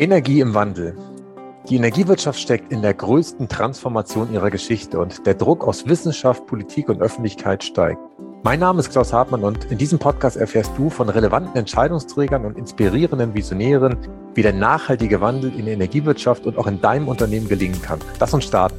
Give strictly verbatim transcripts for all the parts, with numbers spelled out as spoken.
Energie im Wandel. Die Energiewirtschaft steckt in der größten Transformation ihrer Geschichte und der Druck aus Wissenschaft, Politik und Öffentlichkeit steigt. Mein Name ist Klaus Hartmann und in diesem Podcast erfährst du von relevanten Entscheidungsträgern und inspirierenden Visionären, wie der nachhaltige Wandel in der Energiewirtschaft und auch in deinem Unternehmen gelingen kann. Lass uns starten.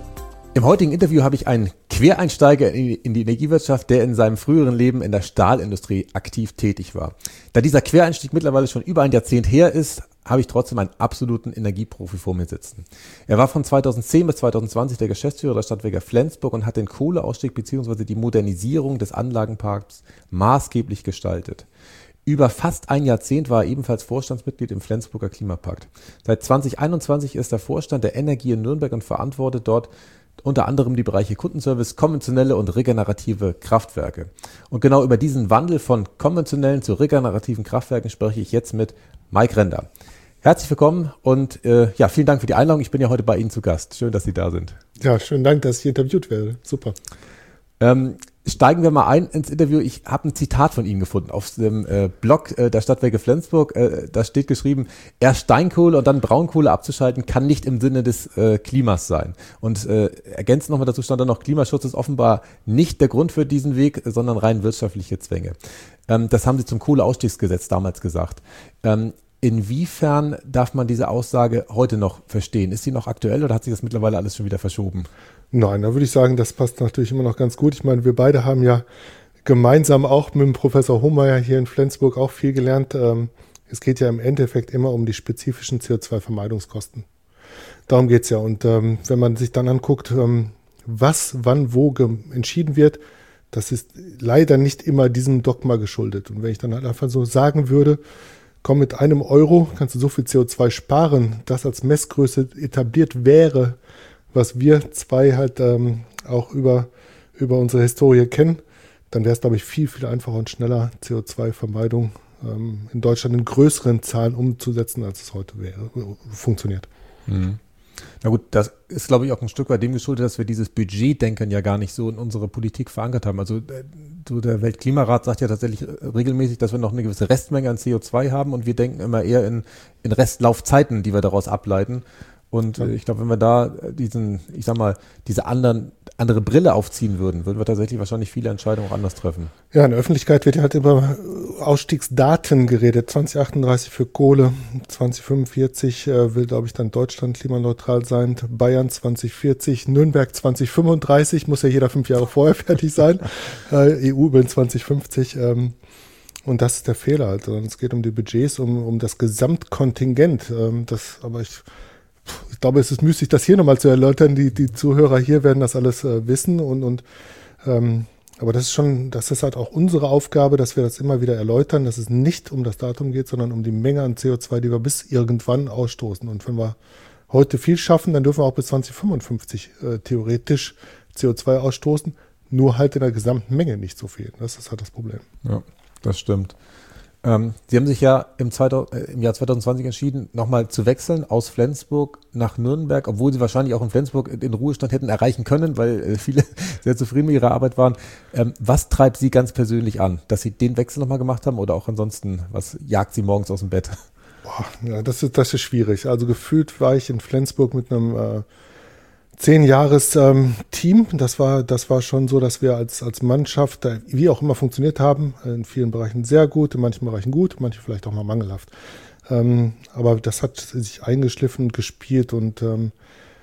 Im heutigen Interview habe ich einen Quereinsteiger in die Energiewirtschaft, der in seinem früheren Leben in der Stahlindustrie aktiv tätig war. Da dieser Quereinstieg mittlerweile schon über ein Jahrzehnt her ist, habe ich trotzdem einen absoluten Energieprofi vor mir sitzen. Er war von zweitausendzehn bis zweitausendzwanzig der Geschäftsführer der Stadtwerke Flensburg und hat den Kohleausstieg bzw. die Modernisierung des Anlagenparks maßgeblich gestaltet. Über fast ein Jahrzehnt war er ebenfalls Vorstandsmitglied im Flensburger Klimapakt. Seit zweitausendeinundzwanzig ist er Vorstand der Energie in Nürnberg und verantwortet dort unter anderem die Bereiche Kundenservice, konventionelle und regenerative Kraftwerke. Und genau über diesen Wandel von konventionellen zu regenerativen Kraftwerken spreche ich jetzt mit Mike Render. Herzlich willkommen und äh, ja, vielen Dank für die Einladung. Ich bin ja heute bei Ihnen zu Gast. Schön, dass Sie da sind. Ja, schönen Dank, dass ich interviewt werde. Super. Ähm, steigen wir mal ein ins Interview. Ich habe ein Zitat von Ihnen gefunden auf dem äh, Blog äh, der Stadtwerke Flensburg. Äh, da steht geschrieben, erst Steinkohle und dann Braunkohle abzuschalten, kann nicht im Sinne des äh, Klimas sein. Und äh, ergänzend nochmal dazu stand dann noch, Klimaschutz ist offenbar nicht der Grund für diesen Weg, sondern rein wirtschaftliche Zwänge. Ähm, das haben Sie zum Kohleausstiegsgesetz damals gesagt. Ähm, Inwiefern darf man diese Aussage heute noch verstehen? Ist sie noch aktuell oder hat sich das mittlerweile alles schon wieder verschoben? Nein, da würde ich sagen, das passt natürlich immer noch ganz gut. Ich meine, wir beide haben ja gemeinsam auch mit dem Professor Hohmeier hier in Flensburg auch viel gelernt. Es geht ja im Endeffekt immer um die spezifischen C O zwei Vermeidungskosten. Darum geht's ja. Und ähm, wenn man sich dann anguckt, ähm, was, wann, wo ge- entschieden wird, das ist leider nicht immer diesem Dogma geschuldet. Und wenn ich dann halt einfach so sagen würde, komm, mit einem Euro kannst du so viel C O zwei sparen, das als Messgröße etabliert wäre, was wir zwei halt ähm, auch über, über unsere Historie kennen, dann wäre es, glaube ich, viel, viel einfacher und schneller, C O zwei Vermeidung ähm, in Deutschland in größeren Zahlen umzusetzen, als es heute wäre, funktioniert. Mhm. Na gut, das ist, glaube ich, auch ein Stück weit dem geschuldet, dass wir dieses Budgetdenken ja gar nicht so in unserer Politik verankert haben. Also so der Weltklimarat sagt ja tatsächlich regelmäßig, dass wir noch eine gewisse Restmenge an C O zwei haben und wir denken immer eher in, in Restlaufzeiten, die wir daraus ableiten. Und ja. ich glaube, wenn wir da diesen, ich sag mal, diese anderen, andere Brille aufziehen würden, würden wir tatsächlich wahrscheinlich viele Entscheidungen auch anders treffen. Ja, in der Öffentlichkeit wird ja halt über Ausstiegsdaten geredet. zwanzig achtunddreißig für Kohle, zwanzig fünfundvierzig äh, will, glaube ich, dann Deutschland klimaneutral sein, Bayern zwanzig vierzig, Nürnberg zwanzig fünfunddreißig, muss ja jeder fünf Jahre vorher fertig sein, äh, E U will zwanzig fünfzig. Ähm, und das ist der Fehler. Also es geht um die Budgets, um, um das Gesamtkontingent. Ähm, das, aber ich Ich glaube, es ist müßig, das hier nochmal zu erläutern. Die, die Zuhörer hier werden das alles äh, wissen. Und, und ähm, aber das ist schon, das ist halt auch unsere Aufgabe, dass wir das immer wieder erläutern, dass es nicht um das Datum geht, sondern um die Menge an C O zwei, die wir bis irgendwann ausstoßen. Und wenn wir heute viel schaffen, dann dürfen wir auch bis zwanzig fünfundfünfzig äh, theoretisch C O zwei ausstoßen, nur halt in der gesamten Menge nicht so viel. Das ist halt das Problem. Ja, das stimmt. Ähm, Sie haben sich ja im, zweitausend, äh, im Jahr zweitausendzwanzig entschieden, nochmal zu wechseln aus Flensburg nach Nürnberg, obwohl Sie wahrscheinlich auch in Flensburg den Ruhestand hätten erreichen können, weil äh, viele sehr zufrieden mit Ihrer Arbeit waren. Ähm, was treibt Sie ganz persönlich an, dass Sie den Wechsel nochmal gemacht haben oder auch ansonsten, was jagt Sie morgens aus dem Bett? Boah, ja, das ist, das ist schwierig. Also gefühlt war ich in Flensburg mit einem äh, Zehn Jahres ähm, Team, das war, das war schon so, dass wir als, als Mannschaft, äh, wie auch immer funktioniert haben, in vielen Bereichen sehr gut, in manchen Bereichen gut, manche vielleicht auch mal mangelhaft. Ähm, aber das hat sich eingeschliffen und gespielt und ähm,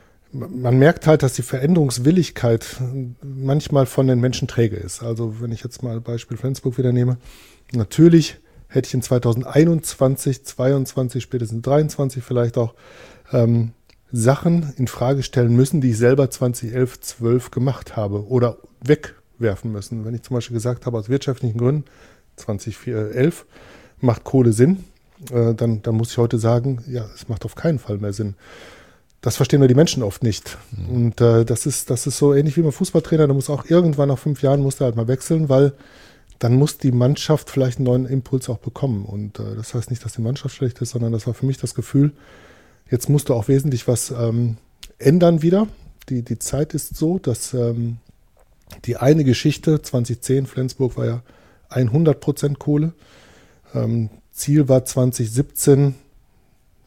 man merkt halt, dass die Veränderungswilligkeit manchmal von den Menschen träge ist. Also wenn ich jetzt mal Beispiel Flensburg wieder nehme, natürlich hätte ich in zweitausendeinundzwanzig, zweiundzwanzig, spätestens dreiundzwanzig vielleicht auch ähm, Sachen in Frage stellen müssen, die ich selber zweitausendelf, zwölf gemacht habe oder wegwerfen müssen. Wenn ich zum Beispiel gesagt habe, aus wirtschaftlichen Gründen, zweitausendelf macht Kohle Sinn, äh, dann, dann muss ich heute sagen, ja, es macht auf keinen Fall mehr Sinn. Das verstehen wir die Menschen oft nicht. Mhm. Und äh, das ist, das ist so ähnlich wie beim Fußballtrainer, der muss auch irgendwann nach fünf Jahren muss der halt mal wechseln, weil dann muss die Mannschaft vielleicht einen neuen Impuls auch bekommen. Und äh, das heißt nicht, dass die Mannschaft schlecht ist, sondern das war für mich das Gefühl, jetzt musst du auch wesentlich was ähm, ändern wieder. Die, die Zeit ist so, dass ähm, die eine Geschichte, zweitausendzehn, Flensburg war ja hundert Prozent Kohle. Ähm, Ziel war zweitausendsiebzehn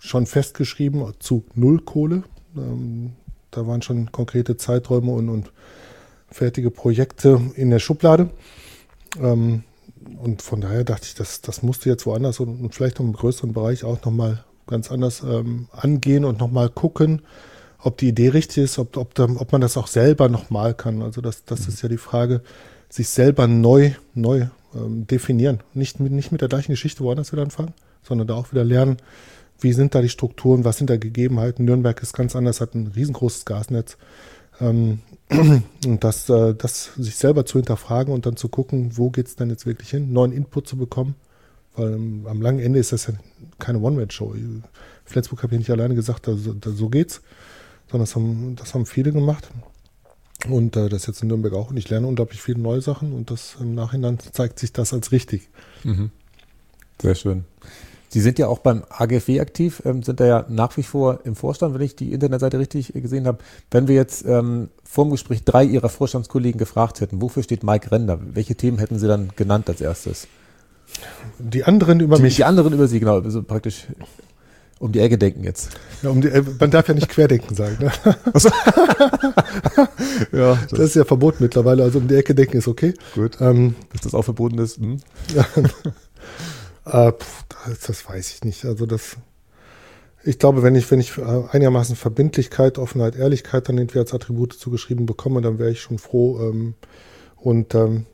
schon festgeschrieben zu Null Kohle. Ähm, da waren schon konkrete Zeiträume und, und fertige Projekte in der Schublade. Ähm, und von daher dachte ich, das, das musste jetzt woanders und, und vielleicht auch im größeren Bereich auch nochmal ganz anders ähm, angehen und nochmal gucken, ob die Idee richtig ist, ob, ob, ob man das auch selber nochmal kann. Also das, das ist ja die Frage, sich selber neu, neu ähm, definieren. Nicht mit, nicht mit der gleichen Geschichte woanders wieder anfangen, sondern da auch wieder lernen, wie sind da die Strukturen, was sind da Gegebenheiten. Nürnberg ist ganz anders, hat ein riesengroßes Gasnetz. Ähm, und das, äh, das sich selber zu hinterfragen und dann zu gucken, wo geht es denn jetzt wirklich hin, neuen Input zu bekommen. Weil ähm, am langen Ende ist das ja keine One-Man-Show. Flensburg habe ich nicht alleine gesagt, da, da, so geht's. Sondern das haben, das haben viele gemacht. Und äh, das jetzt in Nürnberg auch. Und ich lerne unglaublich viele neue Sachen und das im Nachhinein zeigt sich das als richtig. Mhm. Sehr schön. Sie sind ja auch beim A G F W aktiv, ähm, sind da ja nach wie vor im Vorstand, wenn ich die Internetseite richtig gesehen habe. Wenn wir jetzt ähm, vor dem Gespräch drei Ihrer Vorstandskollegen gefragt hätten, wofür steht Mike Render? Welche Themen hätten Sie dann genannt als erstes? Die anderen über die, mich. Die anderen über Sie, genau. Also praktisch um die Ecke denken jetzt. Ja, um die, man darf ja nicht querdenken sagen. Ne? So. Ja, das, das ist ja verboten mittlerweile. Also um die Ecke denken ist okay. Gut, ähm, dass das auch verboten ist. Hm. Ja. Äh, pf, das, das weiß ich nicht. Also das, ich glaube, wenn ich, wenn ich einigermaßen Verbindlichkeit, Offenheit, Ehrlichkeit dann irgendwie als Attribute zugeschrieben bekomme, dann wäre ich schon froh. Ähm, und ähm,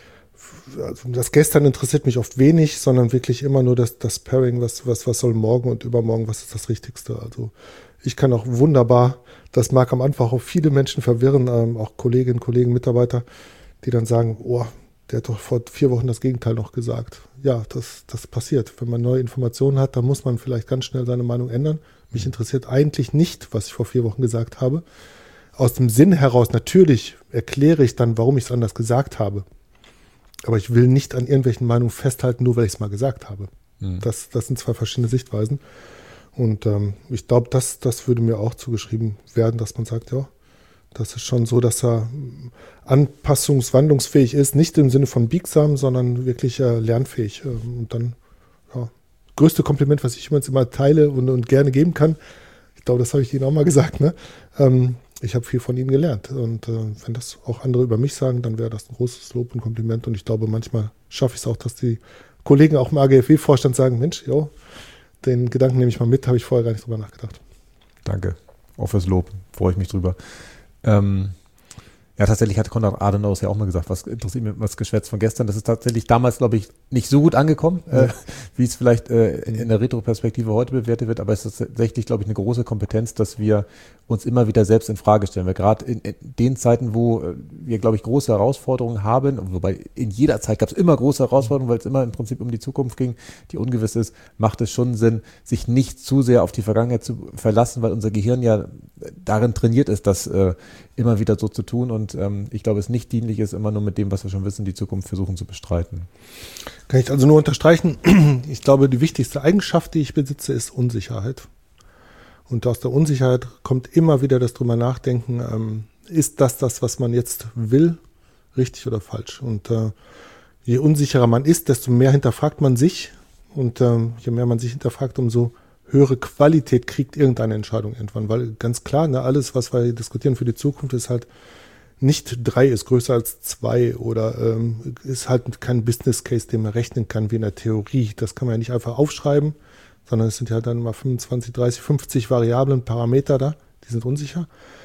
also das Gestern interessiert mich oft wenig, sondern wirklich immer nur das, das Pairing, was, was, was soll morgen und übermorgen, was ist das Richtigste. Also ich kann auch wunderbar, das mag am Anfang auch viele Menschen verwirren, ähm, auch Kolleginnen, Kollegen, Mitarbeiter, die dann sagen, oh, der hat doch vor vier Wochen das Gegenteil noch gesagt. Ja, das, das passiert. Wenn man neue Informationen hat, dann muss man vielleicht ganz schnell seine Meinung ändern. Mich interessiert eigentlich nicht, was ich vor vier Wochen gesagt habe. Aus dem Sinn heraus, natürlich erkläre ich dann, warum ich es anders gesagt habe. Aber ich will nicht an irgendwelchen Meinungen festhalten, nur weil ich es mal gesagt habe. Mhm. Das, das sind zwei verschiedene Sichtweisen. Und ähm, ich glaube, das, das würde mir auch zugeschrieben werden, dass man sagt, ja, das ist schon so, dass er anpassungswandlungsfähig ist, nicht im Sinne von biegsam, sondern wirklich äh, lernfähig. Und dann, ja, größte Kompliment, was ich immer, immer teile und, und gerne geben kann, ich glaube, das habe ich Ihnen auch mal gesagt, ne? Ähm, ich habe viel von Ihnen gelernt. Und äh, wenn das auch andere über mich sagen, dann wäre das ein großes Lob und Kompliment. Und ich glaube, manchmal schaffe ich es auch, dass die Kollegen auch im A G F W-Vorstand sagen, Mensch, jo, den Gedanken nehme ich mal mit, habe ich vorher gar nicht drüber nachgedacht. Danke, auch fürs Lob, freue ich mich drüber. Ähm, ja, tatsächlich hat Konrad Adenauer ja auch mal gesagt, was interessiert mich was Geschwätz von gestern. Das ist tatsächlich damals, glaube ich, nicht so gut angekommen, ja. äh, wie es vielleicht äh, in, in der Retroperspektive heute bewertet wird. Aber es ist tatsächlich, glaube ich, eine große Kompetenz, dass wir uns immer wieder selbst in Frage stellen. Weil gerade in, in den Zeiten, wo wir, glaube ich, große Herausforderungen haben, wobei in jeder Zeit gab es immer große Herausforderungen, weil es immer im Prinzip um die Zukunft ging, die ungewiss ist, macht es schon Sinn, sich nicht zu sehr auf die Vergangenheit zu verlassen, weil unser Gehirn ja darin trainiert ist, das äh, immer wieder so zu tun. Und ähm, ich glaube, es nicht dienlich ist, immer nur mit dem, was wir schon wissen, die Zukunft versuchen zu bestreiten. Kann ich also nur unterstreichen. Ich glaube, die wichtigste Eigenschaft, die ich besitze, ist Unsicherheit. Und aus der Unsicherheit kommt immer wieder das drüber nachdenken, ähm, ist das das, was man jetzt will, richtig oder falsch? Und äh, je unsicherer man ist, desto mehr hinterfragt man sich. Und äh, je mehr man sich hinterfragt, umso höhere Qualität kriegt irgendeine Entscheidung irgendwann. Weil ganz klar, ne, alles, was wir diskutieren für die Zukunft, ist halt nicht drei ist größer als zwei oder ähm, ist halt kein Business Case, den man rechnen kann wie in der Theorie. Das kann man ja nicht einfach aufschreiben, sondern es sind ja dann mal fünfundzwanzig, dreißig, fünfzig Variablen, Parameter da, die sind unsicher.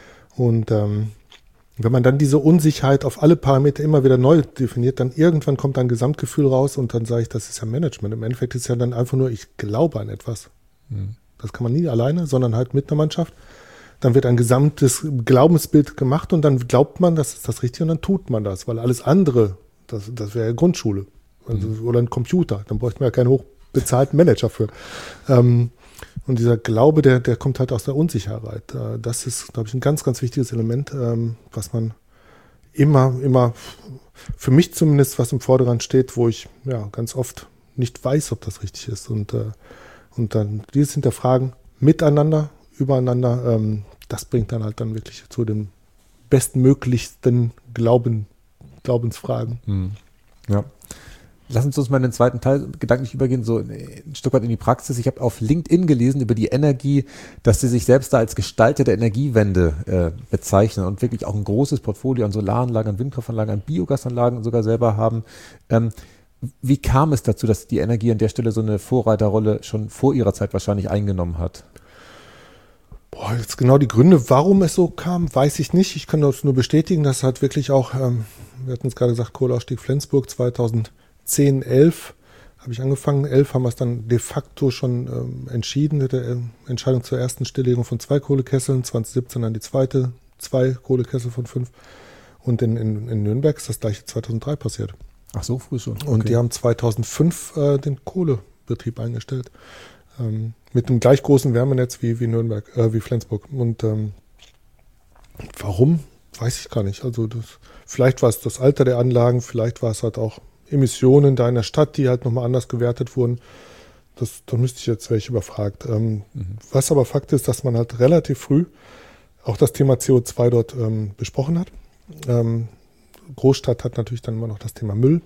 Und ähm, wenn man dann diese Unsicherheit auf alle Parameter immer wieder neu definiert, dann irgendwann kommt ein Gesamtgefühl raus und dann sage ich, das ist ja Management. Im Endeffekt ist es ja dann einfach nur, ich glaube an etwas. Mhm. Das kann man nie alleine, sondern halt mit einer Mannschaft. Dann wird ein gesamtes Glaubensbild gemacht und dann glaubt man, das ist das Richtige und dann tut man das, weil alles andere, das, das wäre ja Grundschule also, mhm. oder ein Computer, dann bräuchte man ja keinen hochbezahlten Manager für. Ähm, und dieser Glaube, der, der kommt halt aus der Unsicherheit. Äh, das ist, glaube ich, ein ganz, ganz wichtiges Element, ähm, was man immer, immer, für mich zumindest, was im Vordergrund steht, wo ich ja ganz oft nicht weiß, ob das richtig ist. Und, äh, und dann dieses Hinterfragen miteinander, übereinander, ähm, das bringt dann halt dann wirklich zu den bestmöglichsten Glauben, Glaubensfragen. Mhm. Ja. Lassen Sie uns mal in den zweiten Teil gedanklich übergehen, so ein Stück weit in die Praxis. Ich habe auf LinkedIn gelesen über die Energie, dass Sie sich selbst da als Gestalter der Energiewende äh, bezeichnen und wirklich auch ein großes Portfolio an Solaranlagen, an Windkraftanlagen, an Biogasanlagen sogar selber haben. Ähm, wie kam es dazu, dass die Energie an der Stelle so eine Vorreiterrolle schon vor Ihrer Zeit wahrscheinlich eingenommen hat? Boah, jetzt genau die Gründe, warum es so kam, weiß ich nicht. Ich kann das nur bestätigen, dass halt wirklich auch, ähm, wir hatten es gerade gesagt, Kohleausstieg Flensburg zweitausendzehn, elf habe ich angefangen. elf haben wir es dann de facto schon ähm, entschieden, mit der äh, Entscheidung zur ersten Stilllegung von zwei Kohlekesseln, zwanzig siebzehn dann die zweite, zwei Kohlekessel von fünf. Und in, in, in Nürnberg ist das gleiche zweitausenddrei passiert. Ach so, früh schon. Okay. Und die haben zweitausendfünf äh, den Kohlebetrieb eingestellt. Ähm, mit einem gleich großen Wärmenetz wie, wie Nürnberg, äh, wie Flensburg. Und ähm, warum, weiß ich gar nicht. Also das, vielleicht war es das Alter der Anlagen, vielleicht war es halt auch Emissionen da in der Stadt, die halt nochmal anders gewertet wurden. Das, da müsste ich jetzt welche überfragt. Ähm, mhm. Was aber Fakt ist, dass man halt relativ früh auch das Thema C O zwei dort ähm, besprochen hat. Ähm, Großstadt hat natürlich dann immer noch das Thema Müll.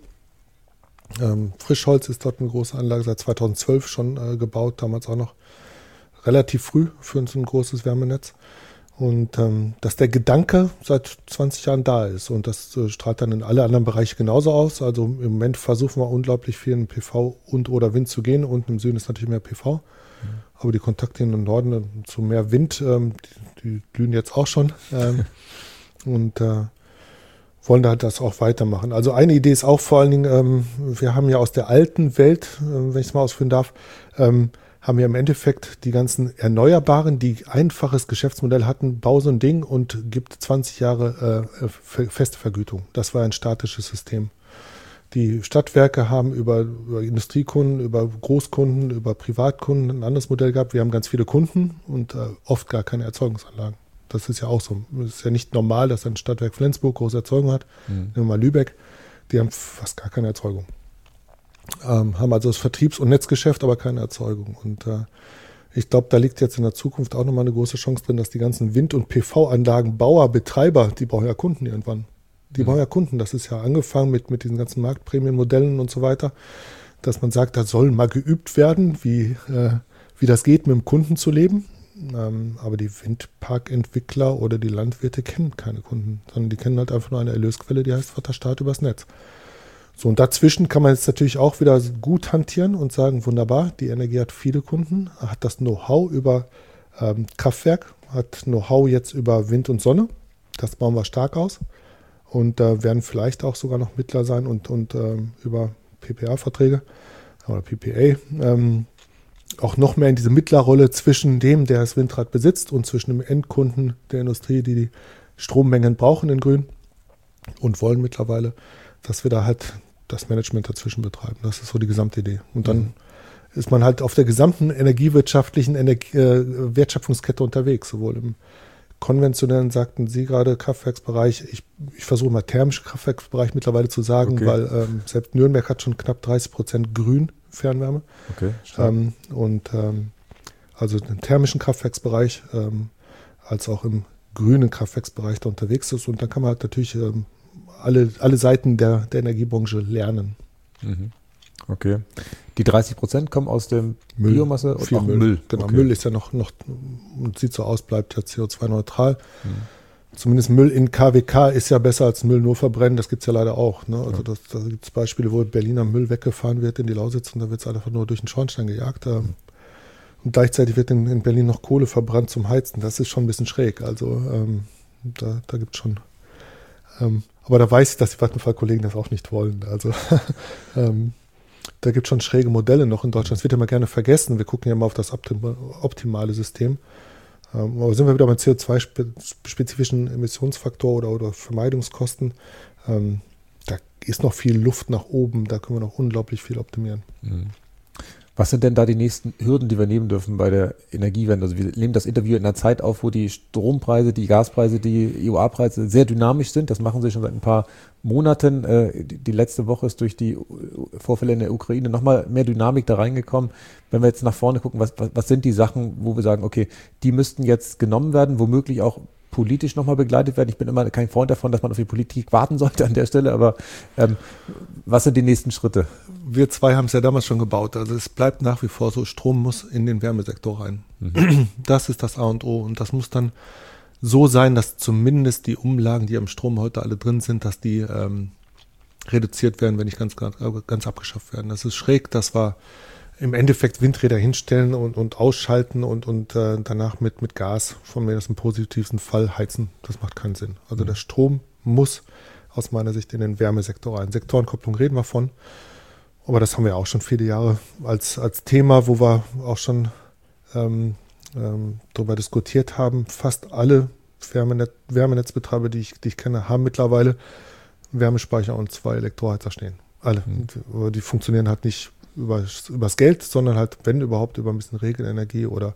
Ähm, Frischholz ist dort eine große Anlage, seit zweitausendzwölf schon äh, gebaut, damals auch noch relativ früh für uns ein großes Wärmenetz. Und ähm, dass der Gedanke seit zwanzig Jahren da ist und das äh, strahlt dann in alle anderen Bereiche genauso aus. Also im Moment versuchen wir unglaublich viel in P V und oder Wind zu gehen. Unten im Süden ist natürlich mehr P V. Mhm. Aber die Kontakte in den Norden äh, zu mehr Wind, ähm, die, die glühen jetzt auch schon. Ähm, und äh, wollen da das auch weitermachen. Also eine Idee ist auch vor allen Dingen, ähm, wir haben ja aus der alten Welt, äh, wenn ich es mal ausführen darf, ähm, haben wir im Endeffekt die ganzen Erneuerbaren, die einfaches Geschäftsmodell hatten, bau so ein Ding und gibt zwanzig Jahre äh, feste Vergütung. Das war ein statisches System. Die Stadtwerke haben über, über Industriekunden, über Großkunden, über Privatkunden ein anderes Modell gehabt. Wir haben ganz viele Kunden und äh, oft gar keine Erzeugungsanlagen. Das ist ja auch so. Es ist ja nicht normal, dass ein Stadtwerk Flensburg große Erzeugung hat. Mhm. Nehmen wir mal Lübeck. Die haben fast gar keine Erzeugung. Ähm, haben also das Vertriebs- und Netzgeschäft, aber keine Erzeugung. Und äh, ich glaube, da liegt jetzt in der Zukunft auch nochmal eine große Chance drin, dass die ganzen Wind- und P V-Anlagenbauer, Betreiber, die brauchen ja Kunden irgendwann. Die mhm. brauchen ja Kunden. Das ist ja angefangen mit, mit diesen ganzen Marktprämienmodellen und so weiter, dass man sagt, da soll mal geübt werden, wie, äh, wie das geht, mit dem Kunden zu leben. Ähm, aber die Windparkentwickler oder die Landwirte kennen keine Kunden, sondern die kennen halt einfach nur eine Erlösquelle, die heißt Vaterstaat übers Netz. So, und dazwischen kann man jetzt natürlich auch wieder gut hantieren und sagen, wunderbar, die Energie hat viele Kunden, hat das Know-how über ähm, Kraftwerk, hat Know-how jetzt über Wind und Sonne, das bauen wir stark aus und da äh, werden vielleicht auch sogar noch Mittler sein und, und ähm, über P P A-Verträge oder P P A ähm, auch noch mehr in diese Mittlerrolle zwischen dem, der das Windrad besitzt und zwischen dem Endkunden der Industrie, die die Strommengen brauchen in Grün und wollen mittlerweile, dass wir da halt das Management dazwischen betreiben. Das ist so die gesamte Idee. Und dann mhm. ist man halt auf der gesamten energiewirtschaftlichen Energie, äh, Wertschöpfungskette unterwegs, sowohl im konventionellen, sagten Sie gerade, Kraftwerksbereich. Ich, ich versuche mal thermischen Kraftwerksbereich mittlerweile zu sagen, okay. weil ähm, selbst Nürnberg hat schon knapp dreißig Prozent grün Fernwärme. Okay, ähm, und ähm, also im thermischen Kraftwerksbereich ähm, als auch im grünen Kraftwerksbereich da unterwegs ist. Und dann kann man halt natürlich ähm, alle, alle Seiten der, der Energiebranche lernen. Mhm. Okay. Die dreißig Prozent kommen aus dem Müll, Biomasse und auch Müll. Müll. Genau, okay. Müll ist ja noch, noch sieht so aus, bleibt ja C O zwei neutral. Mhm. Zumindest Müll in K W K ist ja besser als Müll nur verbrennen, das gibt es ja leider auch. Ne? Also das, da gibt es Beispiele, wo Berliner Müll weggefahren wird in die Lausitz und da wird es einfach nur durch den Schornstein gejagt. Mhm. Und gleichzeitig wird in, in Berlin noch Kohle verbrannt zum Heizen. Das ist schon ein bisschen schräg. Also ähm, da, da gibt es schon. Ähm, aber da weiß ich, dass die Vattenfall-Kollegen das auch nicht wollen. Also ähm, da gibt es schon schräge Modelle noch in Deutschland. Das wird ja mal gerne vergessen. Wir gucken ja mal auf das optimale System. Ähm, aber sind wir wieder beim C O zwei spezifischen Emissionsfaktor oder, oder Vermeidungskosten. Ähm, da ist noch viel Luft nach oben. Da können wir noch unglaublich viel optimieren. Mhm. Was sind denn da die nächsten Hürden, die wir nehmen dürfen bei der Energiewende? Also wir nehmen das Interview in einer Zeit auf, wo die Strompreise, die Gaspreise, die E U A-Preise sehr dynamisch sind. Das machen sie schon seit ein paar Monaten. Die letzte Woche ist durch die Vorfälle in der Ukraine nochmal mehr Dynamik da reingekommen. Wenn wir jetzt nach vorne gucken, was, was, was sind die Sachen, wo wir sagen, okay, die müssten jetzt genommen werden, womöglich auch politisch nochmal begleitet werden? Ich bin immer kein Freund davon, dass man auf die Politik warten sollte an der Stelle, aber ähm, was sind die nächsten Schritte? Wir zwei haben es ja damals schon gebaut. Also es bleibt nach wie vor so, Strom muss in den Wärmesektor rein. Mhm. Das ist das A und O und das muss dann so sein, dass zumindest die Umlagen, die am Strom heute alle drin sind, dass die ähm, reduziert werden, wenn nicht ganz, ganz, ganz abgeschafft werden. Das ist schräg, das war im Endeffekt Windräder hinstellen und, und ausschalten und, und äh, danach mit, mit Gas, von mir das im positivsten Fall heizen. Das macht keinen Sinn. Also mhm. der Strom muss aus meiner Sicht in den Wärmesektor rein. Sektorenkopplung reden wir von, aber das haben wir auch schon viele Jahre als, als Thema, wo wir auch schon ähm, ähm, darüber diskutiert haben. Fast alle Wärmenetz, Wärmenetzbetreiber, die ich, die ich kenne, haben mittlerweile Wärmespeicher und zwei Elektroheizer stehen. Alle. Mhm. Die, die funktionieren halt nicht über übers Geld, sondern halt, wenn überhaupt, über ein bisschen Regelenergie oder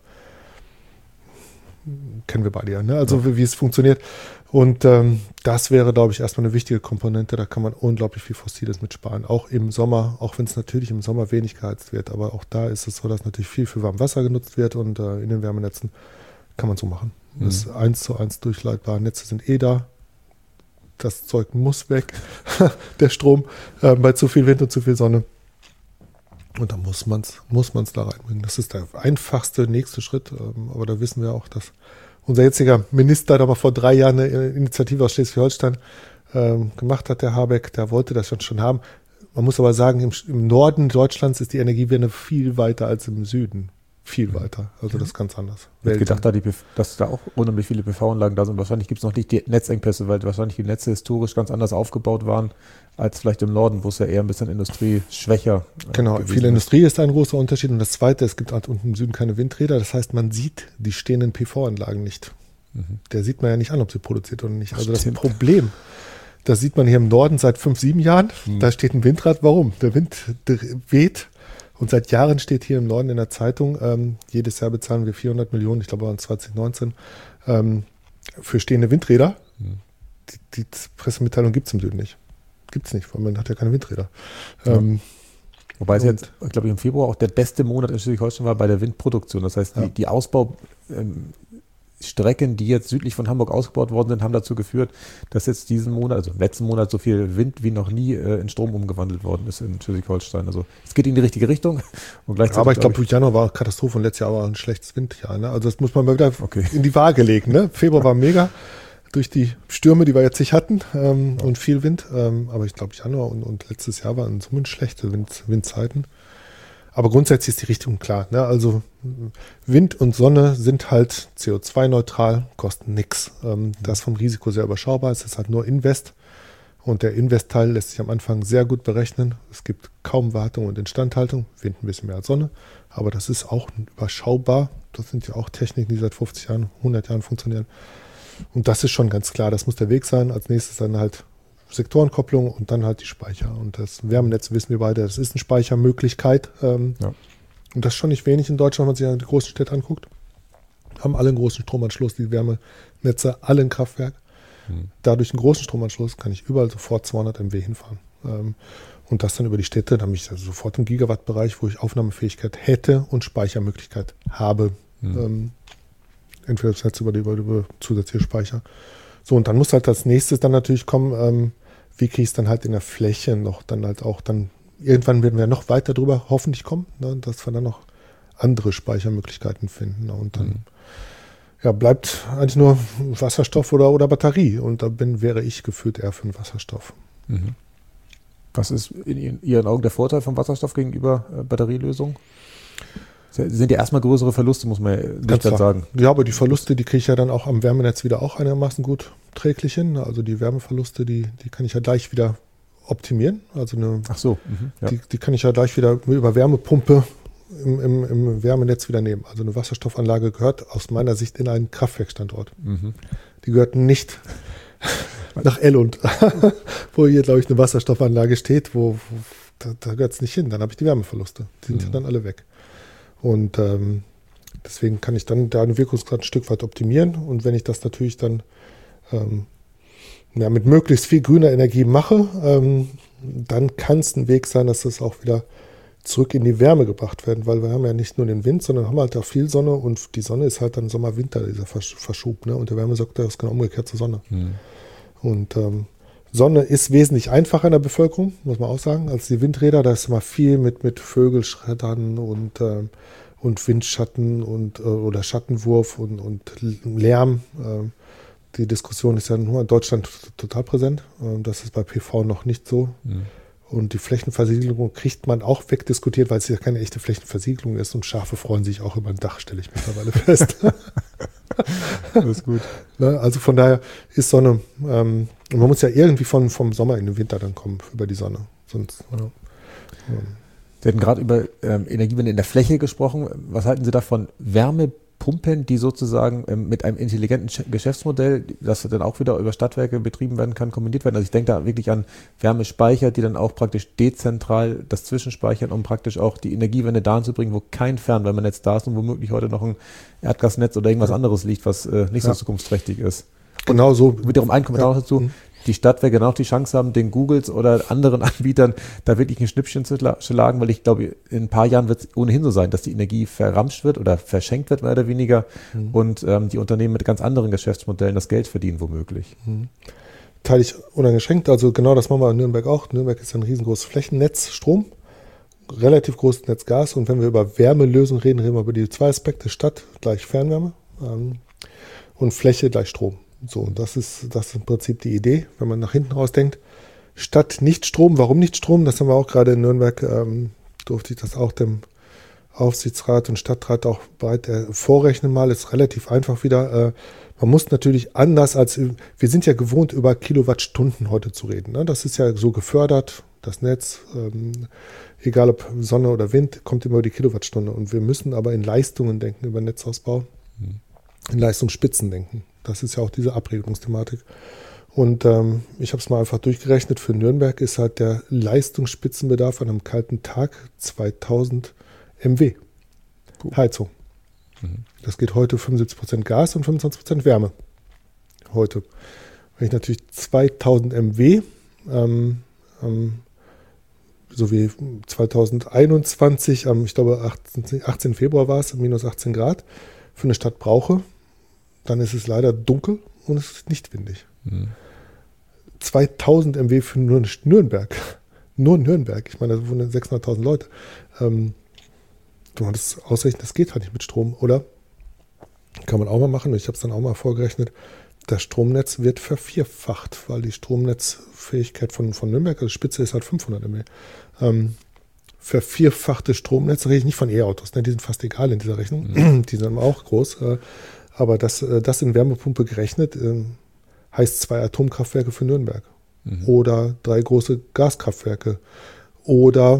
kennen wir beide ja, ne? Also ja. wie, wie es funktioniert. Und ähm, das wäre, glaube ich, erstmal eine wichtige Komponente. Da kann man unglaublich viel Fossiles mitsparen. Auch im Sommer, auch wenn es natürlich im Sommer wenig geheizt wird. Aber auch da ist es so, dass natürlich viel für Warmwasser genutzt wird und äh, in den Wärmenetzen kann man so machen. Mhm. Das eins zu eins durchleitbare Netze sind eh da. Das Zeug muss weg, der Strom, äh, bei zu viel Wind und zu viel Sonne. Und da muss man es muss man's da reinbringen. Das ist der einfachste nächste Schritt. Ähm, aber da wissen wir auch, dass unser jetziger Minister da mal vor drei Jahren eine Initiative aus Schleswig-Holstein ähm, gemacht hat, der Habeck. Der wollte das schon, schon haben. Man muss aber sagen, im, im Norden Deutschlands ist die Energiewende viel weiter als im Süden. Viel mhm. weiter. Also das ist ganz anders. Ich hätte gedacht, da die, dass da auch unheimlich viele P V-Anlagen da sind. Wahrscheinlich gibt es noch nicht die Netzengpässe, weil wahrscheinlich die Netze historisch ganz anders aufgebaut waren als vielleicht im Norden, wo es ja eher ein bisschen industrieschwächer äh, Genau, viel Industrie ist ein großer Unterschied. Und das Zweite, es gibt halt unten im Süden keine Windräder. Das heißt, man sieht die stehenden P V-Anlagen nicht. Mhm. Der sieht man ja nicht an, ob sie produziert oder nicht. Also das Problem, das sieht man hier im Norden seit fünf, sieben Jahren. Mhm. Da steht ein Windrad. Warum? Der Wind weht. Und seit Jahren steht hier im Norden in der Zeitung, ähm, jedes Jahr bezahlen wir vierhundert Millionen, ich glaube, waren zwanzig neunzehn, ähm, für stehende Windräder. Mhm. Die, die Pressemitteilung gibt es im Süden nicht. Gibt es nicht, weil man hat ja keine Windräder. Ja. Ähm, Wobei es jetzt, glaube ich, im Februar auch der beste Monat in Schleswig-Holstein war bei der Windproduktion. Das heißt, die, ja. die Ausbau... Ähm, Strecken, die jetzt südlich von Hamburg ausgebaut worden sind, haben dazu geführt, dass jetzt diesen Monat, also letzten Monat, so viel Wind wie noch nie äh, in Strom umgewandelt worden ist in Schleswig-Holstein. Also es geht in die richtige Richtung. Und gleichzeitig, aber ich glaube, glaub, Januar war Katastrophe und letztes Jahr war ein schlechtes Windjahr. Ne? Also das muss man mal wieder okay. in die Waage legen. Ne? Februar war mega durch die Stürme, die wir jetzt nicht hatten ähm, ja. und viel Wind. Ähm, aber ich glaube, Januar und, und letztes Jahr waren in Summen schlechte Wind, Windzeiten. Aber grundsätzlich ist die Richtung klar. Ne? Also Wind und Sonne sind halt C O zwei neutral, kosten nichts. Ähm, das vom Risiko sehr überschaubar. Es ist halt nur Invest. Und der Invest-Teil lässt sich am Anfang sehr gut berechnen. Es gibt kaum Wartung und Instandhaltung. Wind ein bisschen mehr als Sonne. Aber das ist auch überschaubar. Das sind ja auch Techniken, die seit fünfzig Jahren, hundert Jahren funktionieren. Und das ist schon ganz klar. Das muss der Weg sein. Als nächstes dann halt Sektorenkopplung und dann halt die Speicher. Und das Wärmenetz wissen wir beide, das ist eine Speichermöglichkeit. Ähm, ja. Und das ist schon nicht wenig in Deutschland, wenn man sich die großen Städte anguckt. Haben alle einen großen Stromanschluss, die Wärmenetze, alle ein Kraftwerk. Mhm. Dadurch einen großen Stromanschluss kann ich überall sofort zweihundert Megawatt hinfahren. Ähm, und das dann über die Städte, dann bin ich also sofort im Gigawatt-Bereich, wo ich Aufnahmefähigkeit hätte und Speichermöglichkeit habe. Mhm. Ähm, entweder das Netz über, die, über, über zusätzliche Speicher. So, und dann muss halt als nächstes dann natürlich kommen, ähm, wie kriege ich es dann halt in der Fläche noch, dann halt auch dann, irgendwann werden wir noch weiter drüber hoffentlich kommen, ne, dass wir dann noch andere Speichermöglichkeiten finden. Ne, und dann mhm. ja, bleibt eigentlich nur Wasserstoff oder, oder Batterie. Und da bin, wäre ich gefühlt eher für den Wasserstoff. Mhm. Was ist in Ihren Augen der Vorteil von Wasserstoff gegenüber äh, Batterielösungen? Sind ja erstmal größere Verluste, muss man nicht sagen. Ja, aber die Verluste, die kriege ich ja dann auch am Wärmenetz wieder auch einigermaßen gut träglich hin. Also die Wärmeverluste, die, die kann ich ja gleich wieder optimieren. Also eine, Ach so. Mhm, ja. die, die kann ich ja gleich wieder über Wärmepumpe im, im, im Wärmenetz wieder nehmen. Also eine Wasserstoffanlage gehört aus meiner Sicht in einen Kraftwerkstandort. Mhm. Die gehört nicht nach Ellund, wo hier, glaube ich, eine Wasserstoffanlage steht, wo, wo da, da gehört es nicht hin. Dann habe ich die Wärmeverluste. Die sind mhm. ja dann alle weg. Und ähm, deswegen kann ich dann da den Wirkungsgrad ein Stück weit optimieren. Und wenn ich das natürlich dann ähm, ja, mit möglichst viel grüner Energie mache, ähm, dann kann es ein Weg sein, dass das auch wieder zurück in die Wärme gebracht werden, weil wir haben ja nicht nur den Wind, sondern haben halt auch viel Sonne und die Sonne ist halt dann Sommer-Winter, dieser Verschub, ne? Und der Wärmesoktor ist genau umgekehrt zur Sonne. Mhm. Und ähm, Sonne ist wesentlich einfacher in der Bevölkerung, muss man auch sagen, als die Windräder. Da ist immer viel mit, mit Vögelschreddern und, ähm, und Windschatten und, äh, oder Schattenwurf und, und Lärm. Ähm, die Diskussion ist ja nur in Deutschland total präsent. Ähm, das ist bei P V noch nicht so. Mhm. Und die Flächenversiegelung kriegt man auch wegdiskutiert, weil es ja keine echte Flächenversiegelung ist. Und Schafe freuen sich auch über ein Dach, stelle ich mittlerweile fest. Das ist gut. Also von daher ist Sonne, ähm, man muss ja irgendwie von, vom Sommer in den Winter dann kommen, über die Sonne. Sonst, ja. Sie hatten gerade über ähm, Energiewende in der Fläche gesprochen. Was halten Sie davon Wärmepumpen, die sozusagen ähm, mit einem intelligenten Sch- Geschäftsmodell, das dann auch wieder über Stadtwerke betrieben werden kann, kombiniert werden? Also ich denke da wirklich an Wärmespeicher, die dann auch praktisch dezentral das zwischenspeichern, um praktisch auch die Energiewende dahin zu bringen, wo kein Fernwärmenetz da ist und womöglich heute noch ein Erdgasnetz oder irgendwas anderes liegt, was äh, nicht so ja. zukunftsträchtig ist. Genau so. Wiederum ein Kommentar ja. dazu. Die Stadtwerke dann auch die Chance haben, den Googles oder anderen Anbietern da wirklich ein Schnippchen zu schlagen, weil ich glaube, in ein paar Jahren wird es ohnehin so sein, dass die Energie verramscht wird oder verschenkt wird, mehr oder weniger, mhm. und ähm, die Unternehmen mit ganz anderen Geschäftsmodellen das Geld verdienen, womöglich. Mhm. Teile ich uneingeschränkt, also genau das machen wir in Nürnberg auch. Nürnberg ist ein riesengroßes Flächennetz Strom, relativ großes Netz Gas, und wenn wir über Wärmelösungen reden, reden wir über die zwei Aspekte: Stadt gleich Fernwärme ähm, und Fläche gleich Strom. So, und das ist, das ist im Prinzip die Idee, wenn man nach hinten raus denkt. Statt nicht Strom, warum nicht Strom? Das haben wir auch gerade in Nürnberg, ähm, durfte ich das auch dem Aufsichtsrat und Stadtrat auch breit äh, vorrechnen mal. Ist relativ einfach wieder. Äh, man muss natürlich anders als, wir sind ja gewohnt, über Kilowattstunden heute zu reden. Ne? Das ist ja so gefördert, das Netz, ähm, egal ob Sonne oder Wind, kommt immer über die Kilowattstunde. Und wir müssen aber in Leistungen denken, über Netzausbau, mhm. in Leistungsspitzen denken. Das ist ja auch diese Abregelungsthematik. Und ähm, ich habe es mal einfach durchgerechnet. Für Nürnberg ist halt der Leistungsspitzenbedarf an einem kalten Tag zweitausend Megawatt Heizung. Mhm. Das geht heute fünfundsiebzig Prozent Gas und fünfundzwanzig Prozent Wärme. Heute. Wenn ich natürlich zweitausend Megawatt, ähm, ähm, so wie zweitausendeinundzwanzig, ähm, ich glaube achtzehn Februar war es, minus achtzehn Grad, für eine Stadt brauche, dann ist es leider dunkel und es ist nicht windig. Mhm. zweitausend Megawatt für nur Nürnberg. Nur Nürnberg. Ich meine, da wohnen sechshunderttausend Leute. Ähm, du kannst das ausrechnen, das geht halt nicht mit Strom, oder? Kann man auch mal machen. Ich habe es dann auch mal vorgerechnet. Das Stromnetz wird vervierfacht, weil die Stromnetzfähigkeit von, von Nürnberg, also Spitze ist halt fünfhundert Megawatt. Ähm, vervierfachte Stromnetz, da rede ich nicht von E-Autos, ne? Die sind fast egal in dieser Rechnung. Mhm. Die sind auch groß. Äh, Aber das, das in Wärmepumpe gerechnet, äh, heißt zwei Atomkraftwerke für Nürnberg. Mhm. Oder drei große Gaskraftwerke. Oder,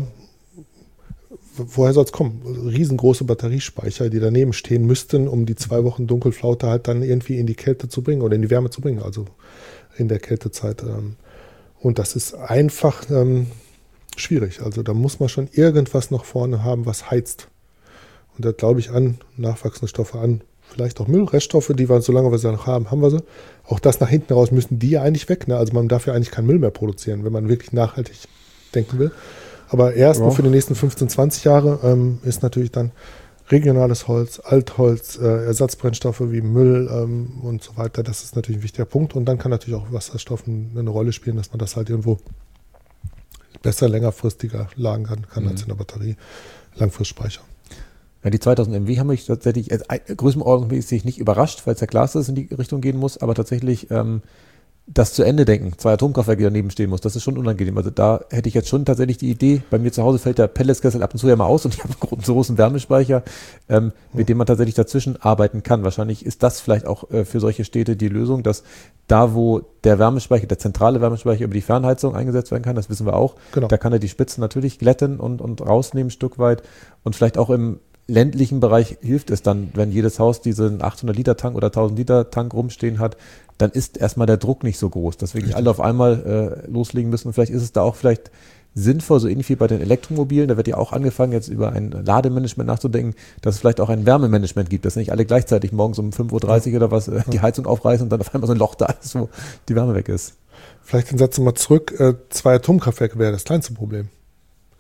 woher soll es kommen? Riesengroße Batteriespeicher, die daneben stehen müssten, um die zwei Wochen Dunkelflaute halt dann irgendwie in die Kälte zu bringen oder in die Wärme zu bringen, also in der Kältezeit. Ähm. Und das ist einfach ähm, schwierig. Also da muss man schon irgendwas noch vorne haben, was heizt. Und da glaube ich an nachwachsende Stoffe, an vielleicht auch Müll, Reststoffe, die wir, solange wir sie noch haben, haben wir sie. Auch das nach hinten raus müssen die ja eigentlich weg. Ne? Also man darf ja eigentlich keinen Müll mehr produzieren, wenn man wirklich nachhaltig denken will. Aber erstmal ja. für die nächsten fünfzehn, zwanzig Jahre ähm, ist natürlich dann regionales Holz, Altholz, äh, Ersatzbrennstoffe wie Müll ähm, und so weiter. Das ist natürlich ein wichtiger Punkt. Und dann kann natürlich auch Wasserstoff eine Rolle spielen, dass man das halt irgendwo besser, längerfristiger lagern kann mhm. als in der Batterie, Langfristspeicher. Ja, die zweitausend Megawatt haben mich tatsächlich größenordnungsmäßig nicht überrascht, weil es ja klar ist, dass es in die Richtung gehen muss, aber tatsächlich ähm, das zu Ende denken, zwei Atomkraftwerke, die daneben stehen muss, das ist schon unangenehm. Also da hätte ich jetzt schon tatsächlich die Idee, bei mir zu Hause fällt der Pelletskessel ab und zu ja mal aus und ich habe einen großen Wärmespeicher, ähm, mit dem man tatsächlich dazwischen arbeiten kann. Wahrscheinlich ist das vielleicht auch äh, für solche Städte die Lösung, dass da, wo der Wärmespeicher, der zentrale Wärmespeicher über die Fernheizung eingesetzt werden kann, das wissen wir auch, genau. Da kann er die Spitzen natürlich glätten und, und rausnehmen ein Stück weit und vielleicht auch im ländlichen Bereich hilft es dann, wenn jedes Haus diesen achthundert Liter Tank oder tausend Liter Tank rumstehen hat, dann ist erstmal der Druck nicht so groß, dass wirklich alle auf einmal äh, loslegen müssen. Und vielleicht ist es da auch vielleicht sinnvoll, so ähnlich wie bei den Elektromobilen, da wird ja auch angefangen, jetzt über ein Lademanagement nachzudenken, dass es vielleicht auch ein Wärmemanagement gibt, dass nicht alle gleichzeitig morgens um fünf Uhr dreißig oder was äh, die Heizung aufreißen und dann auf einmal so ein Loch da ist, wo die Wärme weg ist. Vielleicht den Satz nochmal zurück, äh, zwei Atomkraftwerke wäre das kleinste Problem.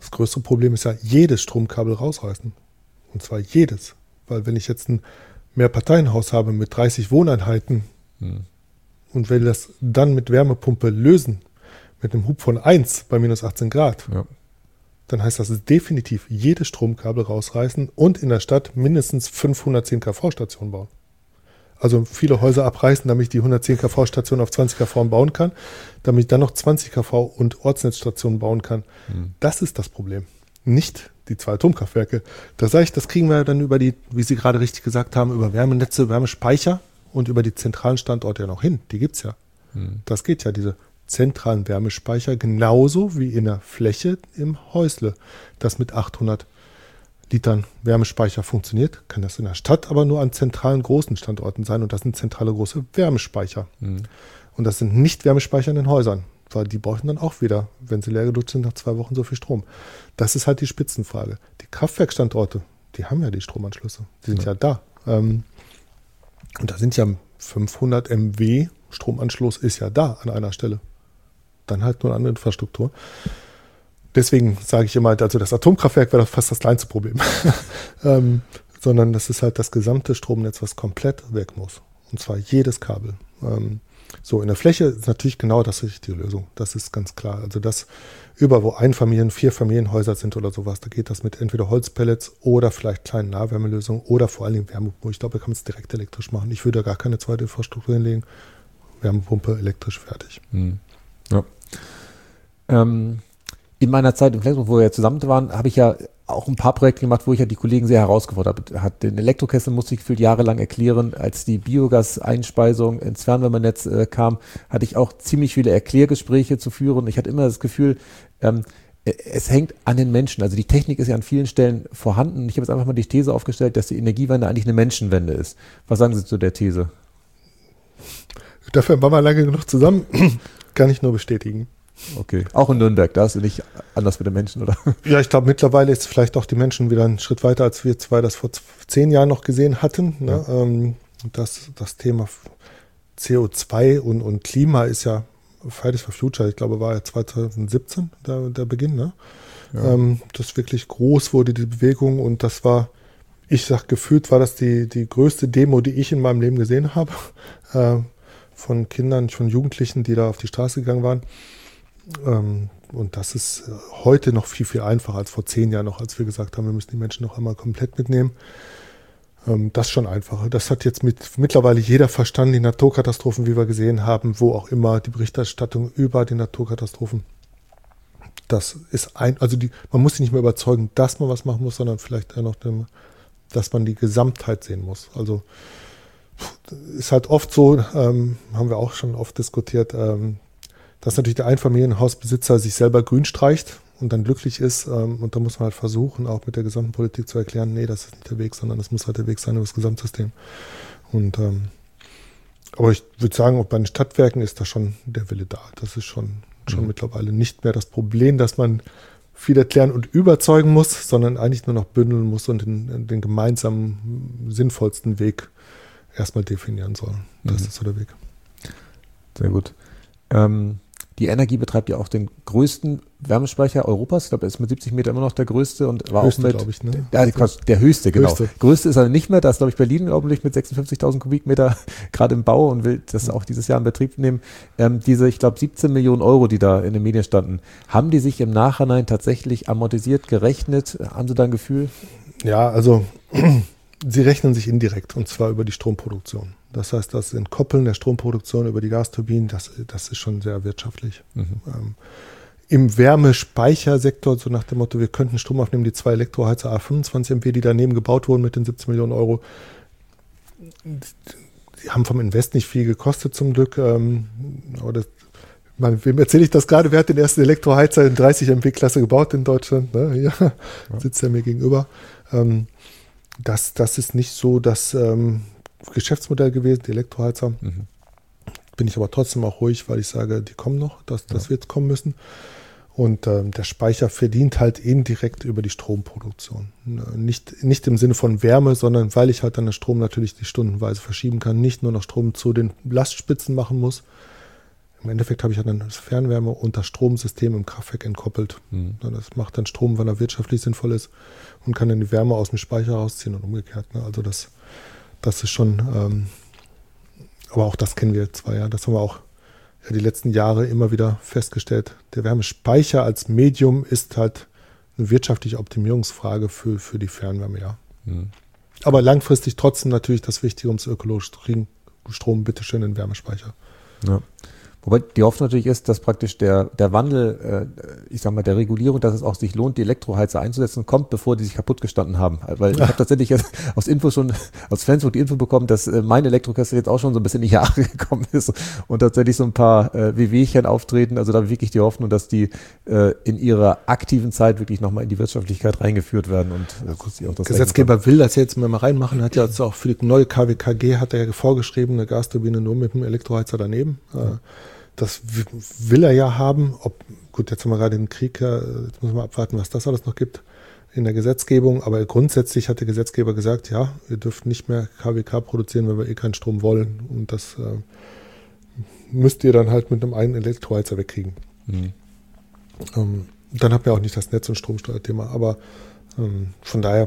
Das größte Problem ist ja, jedes Stromkabel rausreißen. Und zwar jedes. Weil wenn ich jetzt ein Mehrparteienhaus habe mit dreißig Wohneinheiten hm. und will das dann mit Wärmepumpe lösen, mit einem Hub von eins bei minus achtzehn Grad, ja. dann heißt das definitiv jedes Stromkabel rausreißen und in der Stadt mindestens fünfhundertzehn Kilowatt Stationen bauen. Also viele Häuser abreißen, damit ich die hundertzehn Kilowatt Stationen auf zwanzig Kilowatt bauen kann, damit ich dann noch zwanzig Kilowatt und Ortsnetzstationen bauen kann. Hm. Das ist das Problem. Nicht die zwei Atomkraftwerke. Da sage ich, das kriegen wir dann über die, wie Sie gerade richtig gesagt haben, über Wärmenetze, Wärmespeicher und über die zentralen Standorte ja noch hin. Die gibt es ja. Hm. Das geht ja, diese zentralen Wärmespeicher, genauso wie in der Fläche im Häusle, das mit achthundert Litern Wärmespeicher funktioniert, kann das in der Stadt aber nur an zentralen großen Standorten sein und das sind zentrale große Wärmespeicher. Mhm. Und das sind nicht Wärmespeicher in den Häusern, weil die brauchen dann auch wieder, wenn sie leer gelutscht sind, nach zwei Wochen so viel Strom. Das ist halt die Spitzenfrage. Die Kraftwerkstandorte, die haben ja die Stromanschlüsse, die sind ja, ja da. Und da sind ja fünfhundert Megawatt Stromanschluss ist ja da an einer Stelle. Dann halt nur eine andere Infrastruktur. Deswegen sage ich immer, also das Atomkraftwerk wäre fast das kleinste Problem. ähm, sondern das ist halt das gesamte Stromnetz, was komplett weg muss. Und zwar jedes Kabel. Ähm, so, in der Fläche ist natürlich genau das die Lösung. Das ist ganz klar. Also das über wo Einfamilien-, Vierfamilienhäuser sind oder sowas, da geht das mit entweder Holzpellets oder vielleicht kleinen Nahwärmelösungen oder vor allem Wärmepumpe. Ich glaube, da kann man es direkt elektrisch machen. Ich würde gar keine zweite Infrastruktur hinlegen. Wärmepumpe elektrisch fertig. Hm. Ja. Ähm. In meiner Zeit in Flensburg, wo wir ja zusammen waren, habe ich ja auch ein paar Projekte gemacht, wo ich ja die Kollegen sehr herausgefordert habe. Den Elektrokessel musste ich gefühlt jahrelang erklären. Als die Biogaseinspeisung ins Fernwärmenetz äh, kam, hatte ich auch ziemlich viele Erklärgespräche zu führen. Ich hatte immer das Gefühl, ähm, es hängt an den Menschen. Also die Technik ist ja an vielen Stellen vorhanden. Ich habe jetzt einfach mal die These aufgestellt, dass die Energiewende eigentlich eine Menschenwende ist. Was sagen Sie zu der These? Dafür waren wir lange genug zusammen. Kann ich nur bestätigen. Okay, auch in Nürnberg, da ist es nicht anders mit den Menschen, oder? Ja, ich glaube, mittlerweile ist vielleicht auch die Menschen wieder einen Schritt weiter, als wir zwei das vor zehn Jahren noch gesehen hatten. Ne? Ja. Ähm, das, das Thema C O zwei und, und Klima ist ja Fridays for Future, ich glaube, war ja zwanzig siebzehn der, der Beginn. Ne? Ja. Ähm, das wirklich groß wurde, die Bewegung, und das war, ich sag gefühlt, war das die, die größte Demo, die ich in meinem Leben gesehen habe, äh, von Kindern, von Jugendlichen, die da auf die Straße gegangen waren. Ähm, und das ist heute noch viel, viel einfacher als vor zehn Jahren noch, als wir gesagt haben, wir müssen die Menschen noch einmal komplett mitnehmen. Ähm, das ist schon einfacher. Das hat jetzt mit mittlerweile jeder verstanden, die Naturkatastrophen, wie wir gesehen haben, wo auch immer, die Berichterstattung über die Naturkatastrophen. Das ist ein, also die, man muss sich nicht mehr überzeugen, dass man was machen muss, sondern vielleicht auch noch, dem, dass man die Gesamtheit sehen muss. Also ist halt oft so, ähm, haben wir auch schon oft diskutiert, ähm, dass natürlich der Einfamilienhausbesitzer sich selber grün streicht und dann glücklich ist. Ähm, und da muss man halt versuchen, auch mit der gesamten Politik zu erklären, nee, das ist nicht der Weg, sondern das muss halt der Weg sein über das Gesamtsystem. Und ähm, aber ich würde sagen, auch bei den Stadtwerken ist da schon der Wille da. Das ist schon, schon mhm. mittlerweile nicht mehr das Problem, dass man viel erklären und überzeugen muss, sondern eigentlich nur noch bündeln muss und den, den gemeinsamen, sinnvollsten Weg erstmal definieren soll. Das mhm. ist so der Weg. Sehr gut. Ähm Die Energie betreibt ja auch den größten Wärmespeicher Europas. Ich glaube, er ist mit siebzig Meter immer noch der größte und war höchste, auch mit, ich, ne? der, der höchste, genau. Höchste. Größte ist er nicht mehr. Da ist, glaube ich, Berlin im Augenblick mit sechsundfünfzigtausend Kubikmeter gerade im Bau und will das auch dieses Jahr in Betrieb nehmen. Ähm, diese, ich glaube, siebzehn Millionen Euro, die da in den Medien standen, haben die sich im Nachhinein tatsächlich amortisiert, gerechnet? Haben Sie da ein Gefühl? Ja, also sie rechnen sich indirekt, und zwar über die Stromproduktion. Das heißt, das Entkoppeln der Stromproduktion über die Gasturbinen, das, das ist schon sehr wirtschaftlich. Mhm. Ähm, Im Wärmespeichersektor, so nach dem Motto, wir könnten Strom aufnehmen, die zwei Elektroheizer A fünfundzwanzig Megawatt, die daneben gebaut wurden mit den siebzehn Millionen Euro, die haben vom Invest nicht viel gekostet zum Glück. Ähm, aber das, man, wem erzähle ich das gerade? Wer hat den ersten Elektroheizer in dreißig Megawatt-Klasse gebaut in Deutschland? Ne? Ja, ja. Sitzt er mir gegenüber. Ähm, das, das ist nicht so das ähm, Geschäftsmodell gewesen, die Elektroheizer. Mhm. Bin ich aber trotzdem auch ruhig, weil ich sage, die kommen noch, das, das ja. wird kommen müssen. Und ähm, der Speicher verdient halt indirekt über die Stromproduktion. Nicht, nicht im Sinne von Wärme, sondern weil ich halt dann den Strom natürlich die stundenweise verschieben kann, nicht nur noch Strom zu den Lastspitzen machen muss. im Endeffekt habe ich ja dann das Fernwärme und das Stromsystem im Kraftwerk entkoppelt. Mhm. Das macht dann Strom, wann er wirtschaftlich sinnvoll ist und kann dann die Wärme aus dem Speicher rausziehen und umgekehrt. Ne? Also das, das ist schon, ähm, aber auch das kennen wir zwar, ja, das haben wir auch ja, die letzten Jahre immer wieder festgestellt. Der Wärmespeicher als Medium ist halt eine wirtschaftliche Optimierungsfrage für, für die Fernwärme, ja. Mhm. Aber langfristig trotzdem natürlich das Wichtige, um es ökologisch zu kriegen, Strom bitteschön in den Wärmespeicher. Ja. Wobei die Hoffnung natürlich ist, dass praktisch der, der Wandel, äh, ich sag mal, der Regulierung, dass es auch sich lohnt, die Elektroheizer einzusetzen, kommt, bevor die sich kaputt gestanden haben. Weil ich habe tatsächlich jetzt aus Info schon, aus Flensburg die Info bekommen, dass äh, mein Elektrokessel jetzt auch schon so ein bisschen in die Jahre gekommen ist und tatsächlich so ein paar äh, Wehwehchen auftreten. Also da wirklich die Hoffnung, dass die äh, in ihrer aktiven Zeit wirklich nochmal in die Wirtschaftlichkeit reingeführt werden. Und äh, auch das Gesetzgeber will das jetzt mal reinmachen, hat ja jetzt auch für die neue K W K G hat er ja vorgeschrieben, eine Gasturbine nur mit dem Elektroheizer daneben. Ja. Das will er ja haben. Ob, gut, jetzt haben wir gerade den Krieg, jetzt müssen wir abwarten, was das alles noch gibt in der Gesetzgebung. Aber grundsätzlich hat der Gesetzgeber gesagt, ja, ihr dürft nicht mehr K W K produzieren, wenn wir eh keinen Strom wollen. Und das äh, müsst ihr dann halt mit einem einen Elektroheizer wegkriegen. Mhm. Ähm, dann habt ihr auch nicht das Netz- und Stromsteuerthema. Aber ähm, von daher,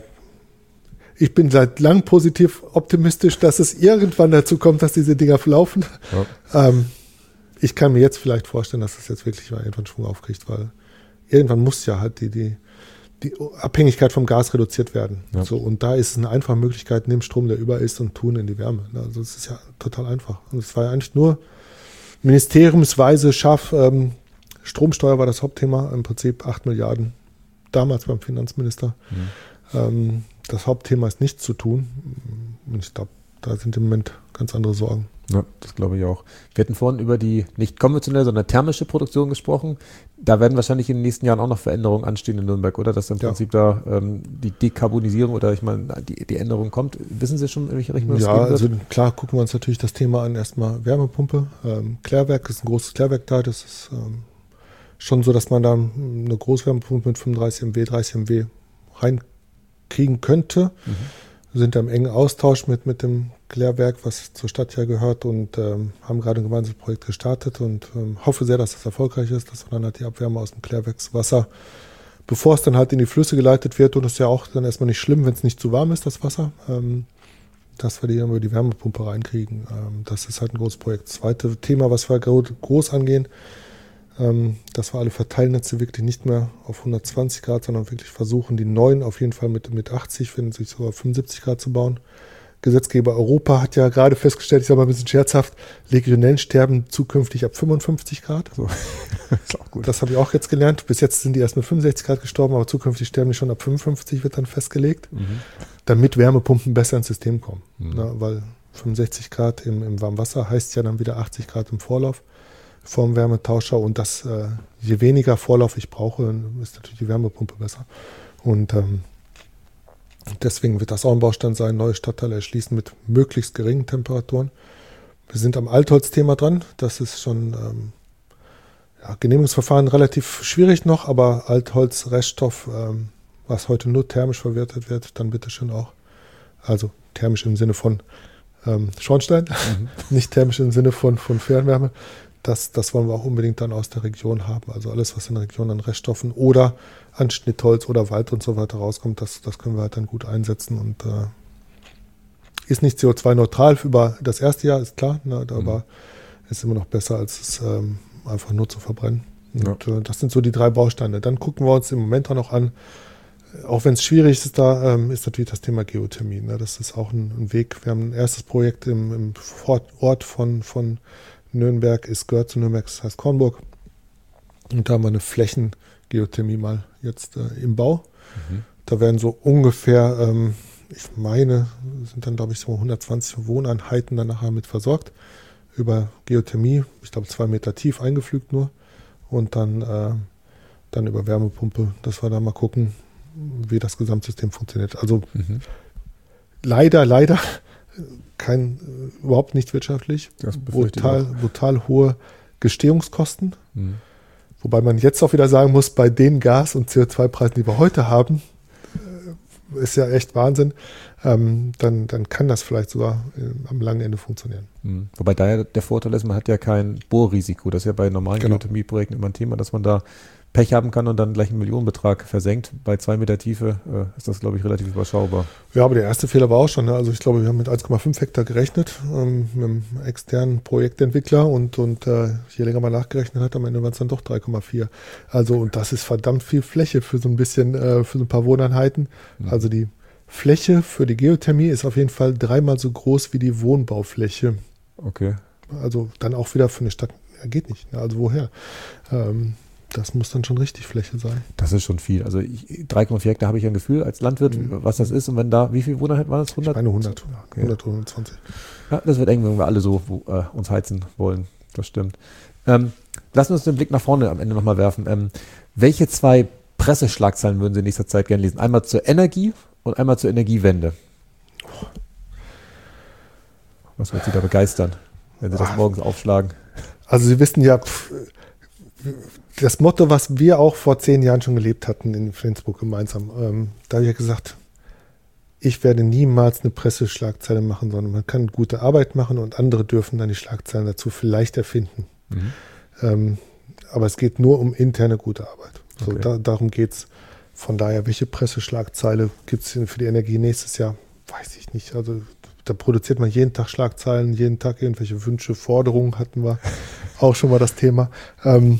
ich bin seit langem positiv optimistisch, dass es irgendwann dazu kommt, dass diese Dinger laufen. Ja. Ähm, Ich kann mir jetzt vielleicht vorstellen, dass es jetzt wirklich mal irgendwann Schwung aufkriegt, weil irgendwann muss ja halt die, die, die Abhängigkeit vom Gas reduziert werden. Ja. So, und da ist es eine einfache Möglichkeit, nehmen Strom, der über ist, und tun in die Wärme. Also es ist ja total einfach. Und es war ja eigentlich nur ministeriumsweise scharf. Ähm, Stromsteuer war das Hauptthema, im Prinzip acht Milliarden, damals beim Finanzminister. Mhm. Ähm, das Hauptthema ist nichts zu tun. Und ich glaube, da sind im Moment ganz andere Sorgen. Ja, das glaube ich auch. Wir hatten vorhin über die nicht konventionelle, sondern thermische Produktion gesprochen. Da werden wahrscheinlich in den nächsten Jahren auch noch Veränderungen anstehen in Nürnberg, oder? Dass im ja. Prinzip da ähm, die Dekarbonisierung oder ich meine, die, die Änderung kommt. Wissen Sie schon, in welche Richtung das ja, gehen wird? Also klar, gucken wir uns natürlich das Thema an. Erstmal Wärmepumpe. Ähm, Klärwerk ist ein großes Klärwerk da. Das ist ähm, schon so, dass man da eine Großwärmepumpe mit fünfunddreißig Megawatt, dreißig Megawatt reinkriegen könnte. Mhm. Wir sind da im engen Austausch mit, mit dem Klärwerk, was zur Stadt ja gehört, und ähm, haben gerade ein gemeinsames Projekt gestartet und ähm, hoffe sehr, dass das erfolgreich ist, dass wir dann halt die Abwärme aus dem Klärwerkswasser, bevor es dann halt in die Flüsse geleitet wird, und das ist ja auch dann erstmal nicht schlimm, wenn es nicht zu warm ist, das Wasser, ähm, dass wir die dann über die Wärmepumpe reinkriegen. Ähm, das ist halt ein großes Projekt. Das zweite Thema, was wir groß angehen, ähm, dass wir alle Verteilnetze wirklich nicht mehr auf hundertzwanzig Grad, sondern wirklich versuchen, die neuen auf jeden Fall mit, mit achtzig, wenn sich sogar fünfundsiebzig Grad zu bauen. Gesetzgeber Europa hat ja gerade festgestellt, ich sage mal ein bisschen scherzhaft, Legionellen sterben zukünftig ab fünfundfünfzig Grad. So. Das ist auch gut. Das habe ich auch jetzt gelernt. Bis jetzt sind die erst mit fünfundsechzig Grad gestorben, aber zukünftig sterben die schon ab fünfundfünfzig, wird dann festgelegt, mhm. damit Wärmepumpen besser ins System kommen. Mhm. Na, weil fünfundsechzig Grad im, im Warmwasser heißt ja dann wieder achtzig Grad im Vorlauf vorm Wärmetauscher, und das, äh, je weniger Vorlauf ich brauche, ist natürlich die Wärmepumpe besser. Und ähm, deswegen wird das auch ein Baustein sein, neue Stadtteile erschließen mit möglichst geringen Temperaturen. Wir sind am Altholz-Thema dran. Das ist schon ähm, ja, Genehmigungsverfahren relativ schwierig noch, aber Altholz, Reststoff, ähm, was heute nur thermisch verwertet wird, dann bitteschön auch. Also thermisch im Sinne von ähm, Schornstein, mhm. nicht thermisch im Sinne von, von Fernwärme. Das, das wollen wir auch unbedingt dann aus der Region haben. Also alles, was in der Region an Reststoffen oder an Schnittholz oder Wald und so weiter rauskommt, das, das können wir halt dann gut einsetzen, und äh, ist nicht C O zwei neutral über das erste Jahr, ist klar, ne, aber mhm. ist immer noch besser, als es ähm, einfach nur zu verbrennen. Und ja. äh, das sind so die drei Bausteine. Dann gucken wir uns im Moment auch noch an, auch wenn es schwierig ist, da ähm, ist natürlich das Thema Geothermie. Ne? Das ist auch ein, ein Weg. Wir haben ein erstes Projekt im, im Ort von, von Nürnberg, ist gehört zu Nürnberg, das heißt Kornburg. Und da haben wir eine Flächengeothermie mal jetzt äh, im Bau. Mhm. Da werden so ungefähr, ähm, ich meine, sind dann glaube ich so hundertzwanzig Wohneinheiten dann nachher mit versorgt. Über Geothermie, ich glaube zwei Meter tief eingepflügt nur. Und dann, äh, dann über Wärmepumpe, dass wir da mal gucken, wie das Gesamtsystem funktioniert. Also mhm. leider, leider kein, überhaupt nicht wirtschaftlich. Brutal, brutal hohe Gestehungskosten. Mhm. Wobei man jetzt auch wieder sagen muss, bei den Gas- und C O zwei Preisen, die wir heute haben, ist ja echt Wahnsinn, ähm, dann, dann kann das vielleicht sogar äh, am langen Ende funktionieren. Mhm. Wobei da ja der Vorteil ist, man hat ja kein Bohrrisiko. Das ist ja bei normalen Genau. Geothermieprojekten immer ein Thema, dass man da Pech haben kann und dann gleich einen Millionenbetrag versenkt. Bei zwei Meter Tiefe äh, ist das, glaube ich, relativ überschaubar. Ja, aber der erste Fehler war auch schon, ne? Also ich glaube, wir haben mit eins Komma fünf Hektar gerechnet, ähm, mit einem externen Projektentwickler und, und äh, je länger man nachgerechnet hat, am Ende waren es dann doch drei Komma vier. Also und das ist verdammt viel Fläche für so ein bisschen, äh, für so ein paar Wohneinheiten. Mhm. Also die Fläche für die Geothermie ist auf jeden Fall dreimal so groß wie die Wohnbaufläche. Okay. Also dann auch wieder für eine Stadt, ja, geht nicht, ne? Also woher? Ähm, Das muss dann schon richtig Fläche sein. Das ist schon viel. Also drei Komma vier Hektar habe ich ein Gefühl als Landwirt, mhm. was das ist. Und wenn da, wie viele Wohneinheiten waren das? hundert? Ich meine hundert. Okay. hundert, hundertzwanzig. Ja, das wird eng, wenn wir alle so wo, äh, uns heizen wollen. Das stimmt. Ähm, lassen wir uns den Blick nach vorne am Ende nochmal werfen. Ähm, welche zwei Presseschlagzeilen würden Sie in nächster Zeit gerne lesen? Einmal zur Energie und einmal zur Energiewende. Was wird Sie da begeistern, wenn Sie das Ach. morgens aufschlagen? Also Sie wissen ja, pff, das Motto, was wir auch vor zehn Jahren schon gelebt hatten in Flensburg gemeinsam, ähm, da habe ich ja gesagt, ich werde niemals eine Presseschlagzeile machen, sondern man kann gute Arbeit machen und andere dürfen dann die Schlagzeilen dazu vielleicht erfinden. Mhm. Ähm, aber es geht nur um interne gute Arbeit. So, okay. da, darum geht es. Von daher, welche Presseschlagzeile gibt es für die Energie nächstes Jahr? Weiß ich nicht. Also da produziert man jeden Tag Schlagzeilen, jeden Tag irgendwelche Wünsche, Forderungen hatten wir auch schon mal das Thema. Ähm,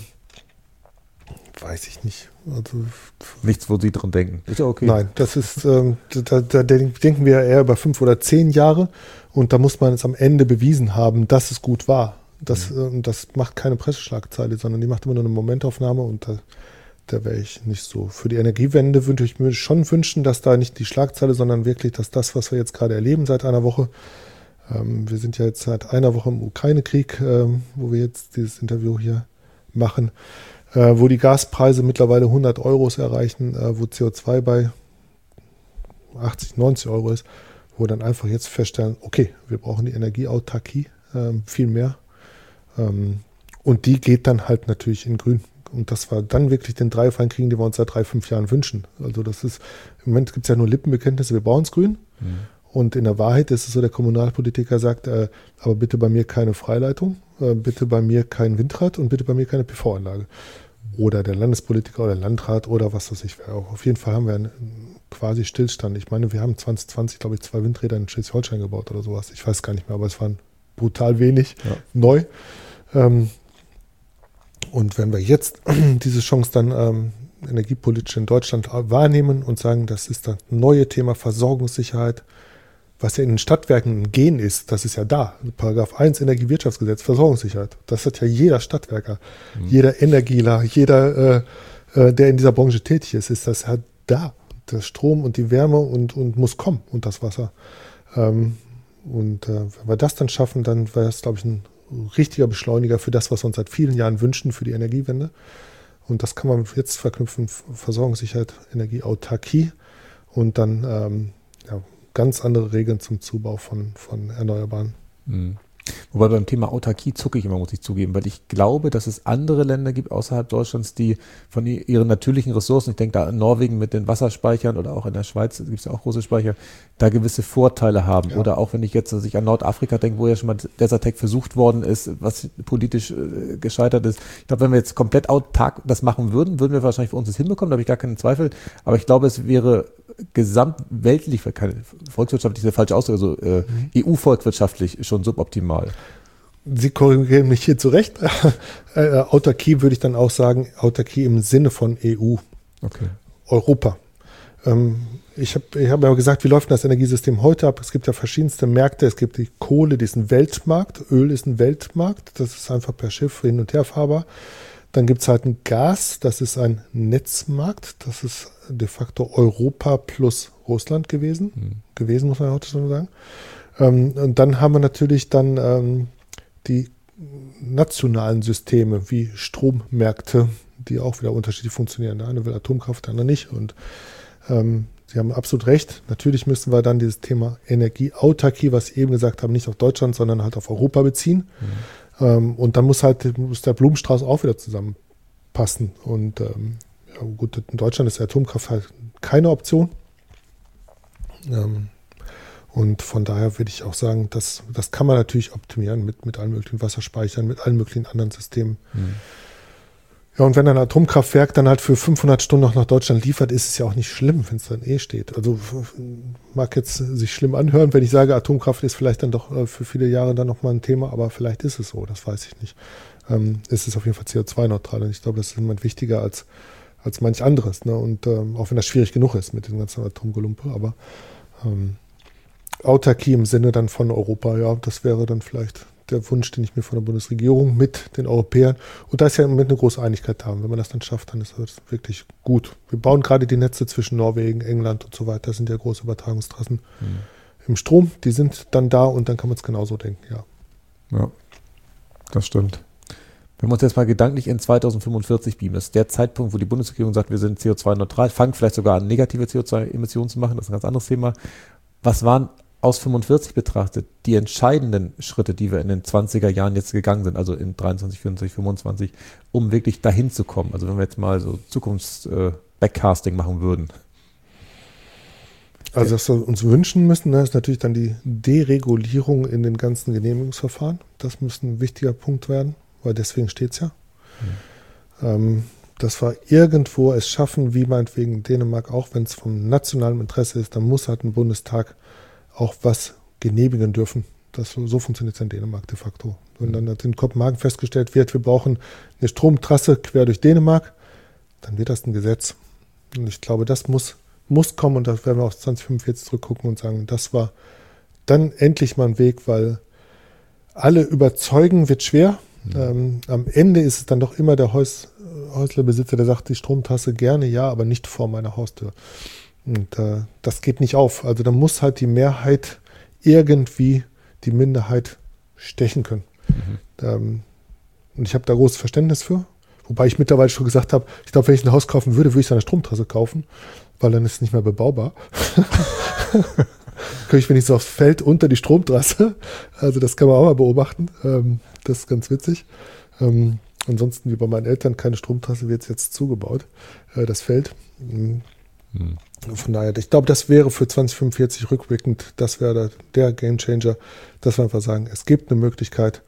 weiß ich nicht. Also, nichts, wo Sie dran denken. Ist ja okay. Nein, das ist, ähm, da, da denken wir eher über fünf oder zehn Jahre und da muss man es am Ende bewiesen haben, dass es gut war. Das, mhm. äh, das macht keine Presseschlagzeile, sondern die macht immer nur eine Momentaufnahme und da, da wäre ich nicht so. Für die Energiewende würde ich mir schon wünschen, dass da nicht die Schlagzeile, sondern wirklich, dass das, was wir jetzt gerade erleben seit einer Woche, ähm, wir sind ja jetzt seit einer Woche im Ukraine-Krieg, ähm, wo wir jetzt dieses Interview hier machen, äh, wo die Gaspreise mittlerweile hundert Euros erreichen, äh, wo C O zwei bei achtzig, neunzig Euro ist, wo wir dann einfach jetzt feststellen, okay, wir brauchen die Energieautarkie, äh, viel mehr. Ähm, und die geht dann halt natürlich in grün. Und das war dann wirklich den Dreifall kriegen, den wir uns seit drei, fünf Jahren wünschen. Also das ist, im Moment gibt es ja nur Lippenbekenntnisse, wir brauchen es grün. Mhm. Und in der Wahrheit ist es so, der Kommunalpolitiker sagt, äh, aber bitte bei mir keine Freileitung, äh, bitte bei mir kein Windrad und bitte bei mir keine P V-Anlage. Oder der Landespolitiker oder Landrat oder was weiß ich. Auf jeden Fall haben wir einen quasi Stillstand. Ich meine, wir haben zwanzig zwanzig, glaube ich, zwei Windräder in Schleswig-Holstein gebaut oder sowas. Ich weiß gar nicht mehr, aber es waren brutal wenig ja. neu. Ähm, Und wenn wir jetzt diese Chance dann ähm, energiepolitisch in Deutschland wahrnehmen und sagen, das ist das neue Thema Versorgungssicherheit, was ja in den Stadtwerken ein Gen ist, das ist ja da. Paragraph eins Energiewirtschaftsgesetz, Versorgungssicherheit. Das hat ja jeder Stadtwerker, mhm. jeder Energieler, jeder, äh, äh, der in dieser Branche tätig ist, ist das ja da. Der Strom und die Wärme und, und muss kommen und das Wasser. Ähm, und äh, wenn wir das dann schaffen, dann wäre es, glaube ich, ein richtiger Beschleuniger für das, was wir uns seit vielen Jahren wünschen, für die Energiewende. Und das kann man jetzt verknüpfen, Versorgungssicherheit, Energieautarkie und dann ähm, ja, ganz andere Regeln zum Zubau von, von Erneuerbaren. Mhm. Wobei beim Thema Autarkie zucke ich immer, muss ich zugeben, weil ich glaube, dass es andere Länder gibt außerhalb Deutschlands, die von ihren natürlichen Ressourcen, ich denke da an Norwegen mit den Wasserspeichern oder auch in der Schweiz gibt es ja auch große Speicher, da gewisse Vorteile haben. Ja. Oder auch wenn ich jetzt also ich an Nordafrika denke, wo ja schon mal Desertec versucht worden ist, was politisch äh, gescheitert ist. Ich glaube, wenn wir jetzt komplett autark das machen würden, würden wir wahrscheinlich für uns das hinbekommen, da habe ich gar keinen Zweifel. Aber ich glaube, es wäre gesamtweltlich, keine volkswirtschaftlich ist der falsche Ausdruck, also äh, mhm. E U-volkswirtschaftlich schon suboptimal. Sie korrigieren mich hier zurecht. äh, Autarkie würde ich dann auch sagen, Autarkie im Sinne von E U. Okay. Europa. Ähm, ich habe ich hab ja gesagt, wie läuft das Energiesystem heute ab? Es gibt ja verschiedenste Märkte. Es gibt die Kohle, die ist ein Weltmarkt. Öl ist ein Weltmarkt. Das ist einfach per Schiff hin und her fahrbar. Dann gibt es halt ein Gas, das ist ein Netzmarkt. Das ist de facto Europa plus Russland gewesen. Mhm. Gewesen, muss man heute schon sagen. Ähm, und dann haben wir natürlich dann ähm, die nationalen Systeme wie Strommärkte, die auch wieder unterschiedlich funktionieren. Der eine will Atomkraft, der andere nicht. Und ähm, Sie haben absolut recht. Natürlich müssen wir dann dieses Thema Energieautarkie, was Sie eben gesagt haben, nicht auf Deutschland, sondern halt auf Europa beziehen. Mhm. Ähm, und dann muss halt muss der Blumenstrauß auch wieder zusammenpassen. Und ähm, ja, gut, in Deutschland ist Atomkraft halt keine Option. Ähm, und von daher würde ich auch sagen, das, das kann man natürlich optimieren mit, mit allen möglichen Wasserspeichern, mit allen möglichen anderen Systemen. Mhm. Ja, und wenn ein Atomkraftwerk dann halt für fünfhundert Stunden noch nach Deutschland liefert, ist es ja auch nicht schlimm, wenn es dann eh steht. Also mag jetzt sich schlimm anhören, wenn ich sage, Atomkraft ist vielleicht dann doch für viele Jahre dann nochmal ein Thema, aber vielleicht ist es so, das weiß ich nicht. Ähm, es ist auf jeden Fall C O zwei neutral und ich glaube, das ist immer wichtiger als, als manch anderes. Ne? Und ähm, auch wenn das schwierig genug ist mit dem ganzen Atomgelumpe, aber ähm, Autarkie im Sinne dann von Europa, ja, das wäre dann vielleicht der Wunsch, den ich mir von der Bundesregierung mit den Europäern, und da ist ja im Moment eine große Einigkeit da. Und wenn man das dann schafft, dann ist das wirklich gut. Wir bauen gerade die Netze zwischen Norwegen, England und so weiter. Das sind ja große Übertragungstrassen mhm. im Strom. Die sind dann da und dann kann man es genauso denken, ja. Ja, das stimmt. Wenn wir uns jetzt mal gedanklich in zweitausendfünfundvierzig beamen, das ist der Zeitpunkt, wo die Bundesregierung sagt, wir sind C O zwei neutral, fangen vielleicht sogar an, negative C O zwei Emissionen zu machen. Das ist ein ganz anderes Thema. Was waren aus fünfundvierzig betrachtet die entscheidenden Schritte, die wir in den zwanziger Jahren jetzt gegangen sind, also in dreiundzwanzig, vierundzwanzig, fünfundzwanzig, um wirklich dahin zu kommen? Also wenn wir jetzt mal so Zukunfts-Backcasting äh, machen würden. Also was wir uns wünschen müssen, ne, ist natürlich dann die Deregulierung in den ganzen Genehmigungsverfahren. Das muss ein wichtiger Punkt werden, weil deswegen steht es ja. Mhm. Ähm, dass wir irgendwo es schaffen, wie meinetwegen Dänemark, auch wenn es vom nationalen Interesse ist, dann muss halt ein Bundestag auch was genehmigen dürfen. Das, so funktioniert es in Dänemark de facto. Wenn dann in Kopenhagen festgestellt wird, wir brauchen eine Stromtrasse quer durch Dänemark, dann wird das ein Gesetz. Und ich glaube, das muss, muss kommen und da werden wir auf zwanzig fünfundvierzig zurückgucken und sagen, das war dann endlich mal ein Weg, weil alle überzeugen wird schwer. Mhm. Ähm, am Ende ist es dann doch immer der Häus, Häuslerbesitzer, der sagt, die Stromtrasse gerne, ja, aber nicht vor meiner Haustür. Und äh, das geht nicht auf. Also da muss halt die Mehrheit irgendwie die Minderheit stechen können. Mhm. Ähm, und ich habe da großes Verständnis für. Wobei ich mittlerweile schon gesagt habe, ich glaube, wenn ich ein Haus kaufen würde, würde ich eine Stromtrasse kaufen, weil dann ist es nicht mehr bebaubar. Könnte ich wenigstens aufs Feld unter die Stromtrasse. Also das kann man auch mal beobachten. Ähm, das ist ganz witzig. Ähm, ansonsten, wie bei meinen Eltern, keine Stromtrasse, wird jetzt zugebaut, äh, das Feld. Mhm. Mhm. Von daher, ich glaube, das wäre für zwanzig fünfundvierzig rückblickend, das wäre der Gamechanger, dass wir einfach sagen, es gibt eine Möglichkeit,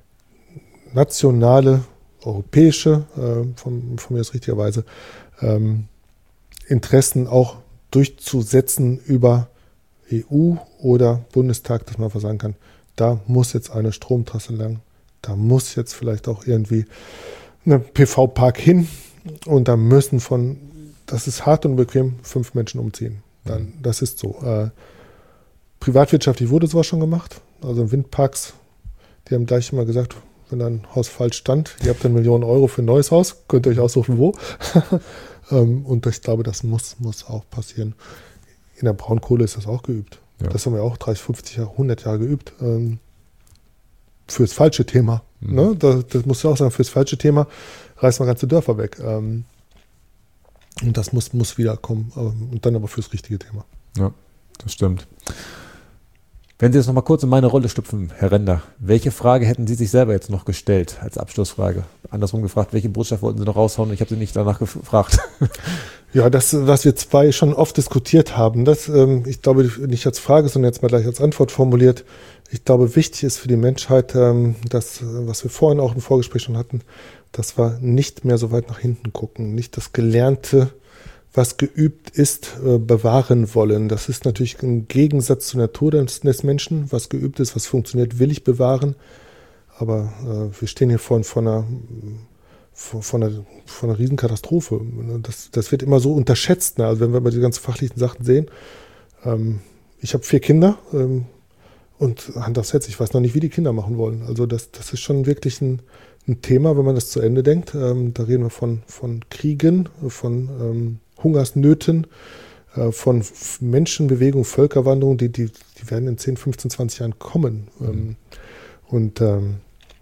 nationale, europäische, äh, von, von mir aus richtigerweise, ähm, Interessen auch durchzusetzen über E U oder Bundestag, dass man einfach sagen kann, da muss jetzt eine Stromtrasse lang, da muss jetzt vielleicht auch irgendwie ein P V-Park hin und da müssen von das ist hart und bequem, fünf Menschen umziehen. Dann, das ist so. Äh, privatwirtschaftlich wurde sowas schon gemacht. Also Windparks, die haben gleich immer gesagt, wenn ein Haus falsch stand, ihr habt dann Millionen Euro für ein neues Haus, könnt ihr euch aussuchen, wo. ähm, und ich glaube, das muss, muss auch passieren. In der Braunkohle ist das auch geübt. Ja. Das haben wir auch dreißig, fünfzig, hundert Jahre geübt. Ähm, fürs falsche Thema. Mhm. Ne? Das, das muss ja auch sagen, fürs falsche Thema reißt man ganze Dörfer weg. Ähm, Und das muss, muss wiederkommen. Und dann aber fürs richtige Thema. Ja, das stimmt. Wenn Sie jetzt noch mal kurz in meine Rolle schlüpfen, Herr Render, welche Frage hätten Sie sich selber jetzt noch gestellt als Abschlussfrage? Andersrum gefragt, welche Botschaft wollten Sie noch raushauen? Ich habe Sie nicht danach gefragt. Ja, das, was wir zwei schon oft diskutiert haben, das, ähm, ich glaube, nicht als Frage, sondern jetzt mal gleich als Antwort formuliert. Ich glaube, wichtig ist für die Menschheit, ähm, das, was wir vorhin auch im Vorgespräch schon hatten, dass wir nicht mehr so weit nach hinten gucken, nicht das Gelernte, was geübt ist, äh, bewahren wollen. Das ist natürlich im Gegensatz zur Natur des, des Menschen. Was geübt ist, was funktioniert, will ich bewahren. Aber äh, wir stehen hier vor, vor, einer, vor, vor, einer, vor einer Riesenkatastrophe. Das, das wird immer so unterschätzt. Ne? Also wenn wir mal die ganzen fachlichen Sachen sehen. Ähm, ich habe vier Kinder ähm, und Hand aufs Herz, ich weiß noch nicht, wie die Kinder machen wollen. Also das, das ist schon wirklich ein Ein Thema, wenn man das zu Ende denkt. Ähm, da reden wir von, von Kriegen, von ähm, Hungersnöten, äh, von F- Menschenbewegungen, Völkerwanderungen, die, die, die werden in zehn, fünfzehn, zwanzig Jahren kommen. Mhm. Ähm, und ähm,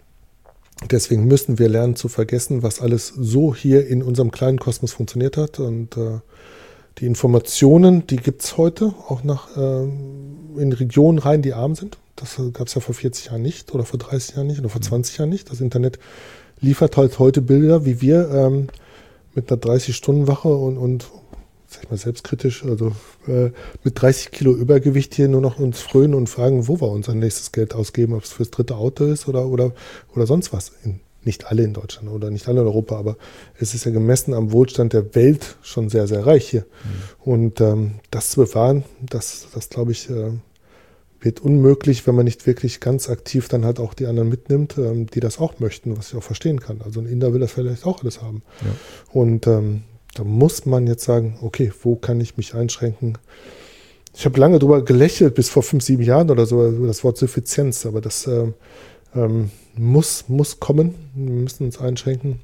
deswegen müssen wir lernen zu vergessen, was alles so hier in unserem kleinen Kosmos funktioniert hat. Und äh, die Informationen, die gibt es heute, auch nach, äh, in Regionen rein, die arm sind. Das gab es ja vor vierzig Jahren nicht oder vor dreißig Jahren nicht oder vor zwanzig Jahren nicht. Das Internet liefert halt heute Bilder, wie wir ähm, mit einer dreißig-Stunden-Wache und, und sag ich mal, selbstkritisch, also äh, mit dreißig Kilo Übergewicht hier nur noch uns frönen und fragen, wo wir unser nächstes Geld ausgeben, ob es fürs dritte Auto ist oder, oder, oder sonst was. In, nicht alle in Deutschland oder nicht alle in Europa, aber es ist ja gemessen am Wohlstand der Welt schon sehr, sehr reich hier. Mhm. Und ähm, das zu bewahren, das, das glaube ich, äh, wird unmöglich, wenn man nicht wirklich ganz aktiv dann halt auch die anderen mitnimmt, ähm, die das auch möchten, was ich auch verstehen kann. Also ein Inder will das vielleicht auch alles haben. Ja. Und ähm, da muss man jetzt sagen, okay, wo kann ich mich einschränken? Ich habe lange drüber gelächelt, bis vor fünf, sieben Jahren oder so, über das Wort Suffizienz, aber das ähm, ähm, muss, muss kommen. Wir müssen uns einschränken.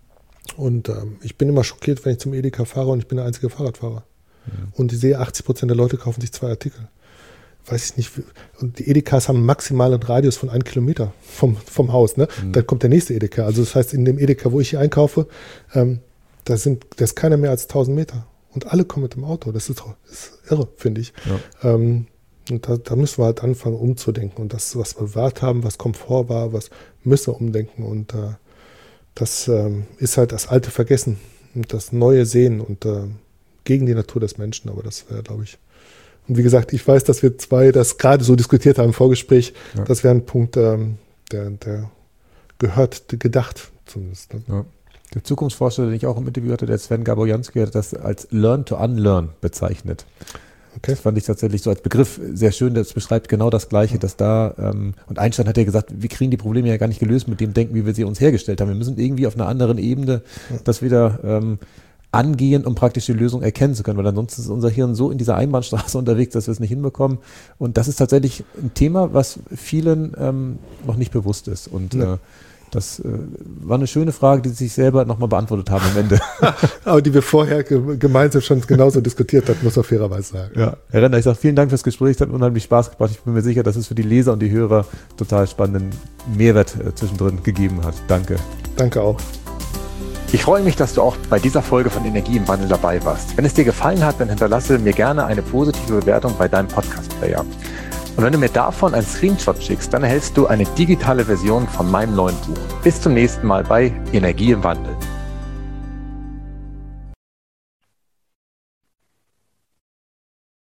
Und ähm, ich bin immer schockiert, wenn ich zum Edeka fahre und ich bin der einzige Fahrradfahrer. Ja. Und ich sehe, achtzig Prozent der Leute kaufen sich zwei Artikel. Weiß ich nicht. Und die Edekas haben einen maximalen Radius von einem Kilometer vom, vom Haus. Ne? Mhm. Dann kommt der nächste Edeka. Also das heißt, in dem Edeka, wo ich hier einkaufe, ähm, da sind, da ist keiner mehr als tausend Meter. Und alle kommen mit dem Auto. Das ist, das ist irre, finde ich. Ja. Ähm, und da, da müssen wir halt anfangen, umzudenken. Und das, was wir bewahrt haben, was Komfort war, was müssen wir umdenken. Und äh, das ähm, ist halt das alte Vergessen und das neue Sehen und äh, gegen die Natur des Menschen. Aber das wäre, glaube ich. Und wie gesagt, ich weiß, dass wir zwei das gerade so diskutiert haben im Vorgespräch. Ja. Das wäre ein Punkt, ähm, der, der gehört, gedacht zumindest. Ne? Ja. Der Zukunftsforscher, den ich auch im Interview hatte, der Sven Gaborjanski, hat das als Learn to Unlearn bezeichnet. Okay. Das fand ich tatsächlich so als Begriff sehr schön. Das beschreibt genau das Gleiche, ja. dass da, ähm, und Einstein hat ja gesagt, wir kriegen die Probleme ja gar nicht gelöst mit dem Denken, wie wir sie uns hergestellt haben. Wir müssen irgendwie auf einer anderen Ebene ja. das wieder ähm, angehen, um praktisch die Lösung erkennen zu können, weil ansonsten ist unser Hirn so in dieser Einbahnstraße unterwegs, dass wir es nicht hinbekommen. Und das ist tatsächlich ein Thema, was vielen ähm, noch nicht bewusst ist. Und ja. äh, das äh, war eine schöne Frage, die sich selber nochmal beantwortet haben am Ende. Aber die wir vorher ge- gemeinsam schon genauso diskutiert hatten, muss man fairerweise sagen. Ja. Herr Renner, ich sage vielen Dank fürs Gespräch, es hat unheimlich Spaß gebracht. Ich bin mir sicher, dass es für die Leser und die Hörer total spannenden Mehrwert äh, zwischendrin gegeben hat. Danke. Danke auch. Ich freue mich, dass du auch bei dieser Folge von Energie im Wandel dabei warst. Wenn es dir gefallen hat, dann hinterlasse mir gerne eine positive Bewertung bei deinem Podcast-Player. Und wenn du mir davon einen Screenshot schickst, dann erhältst du eine digitale Version von meinem neuen Buch. Bis zum nächsten Mal bei Energie im Wandel.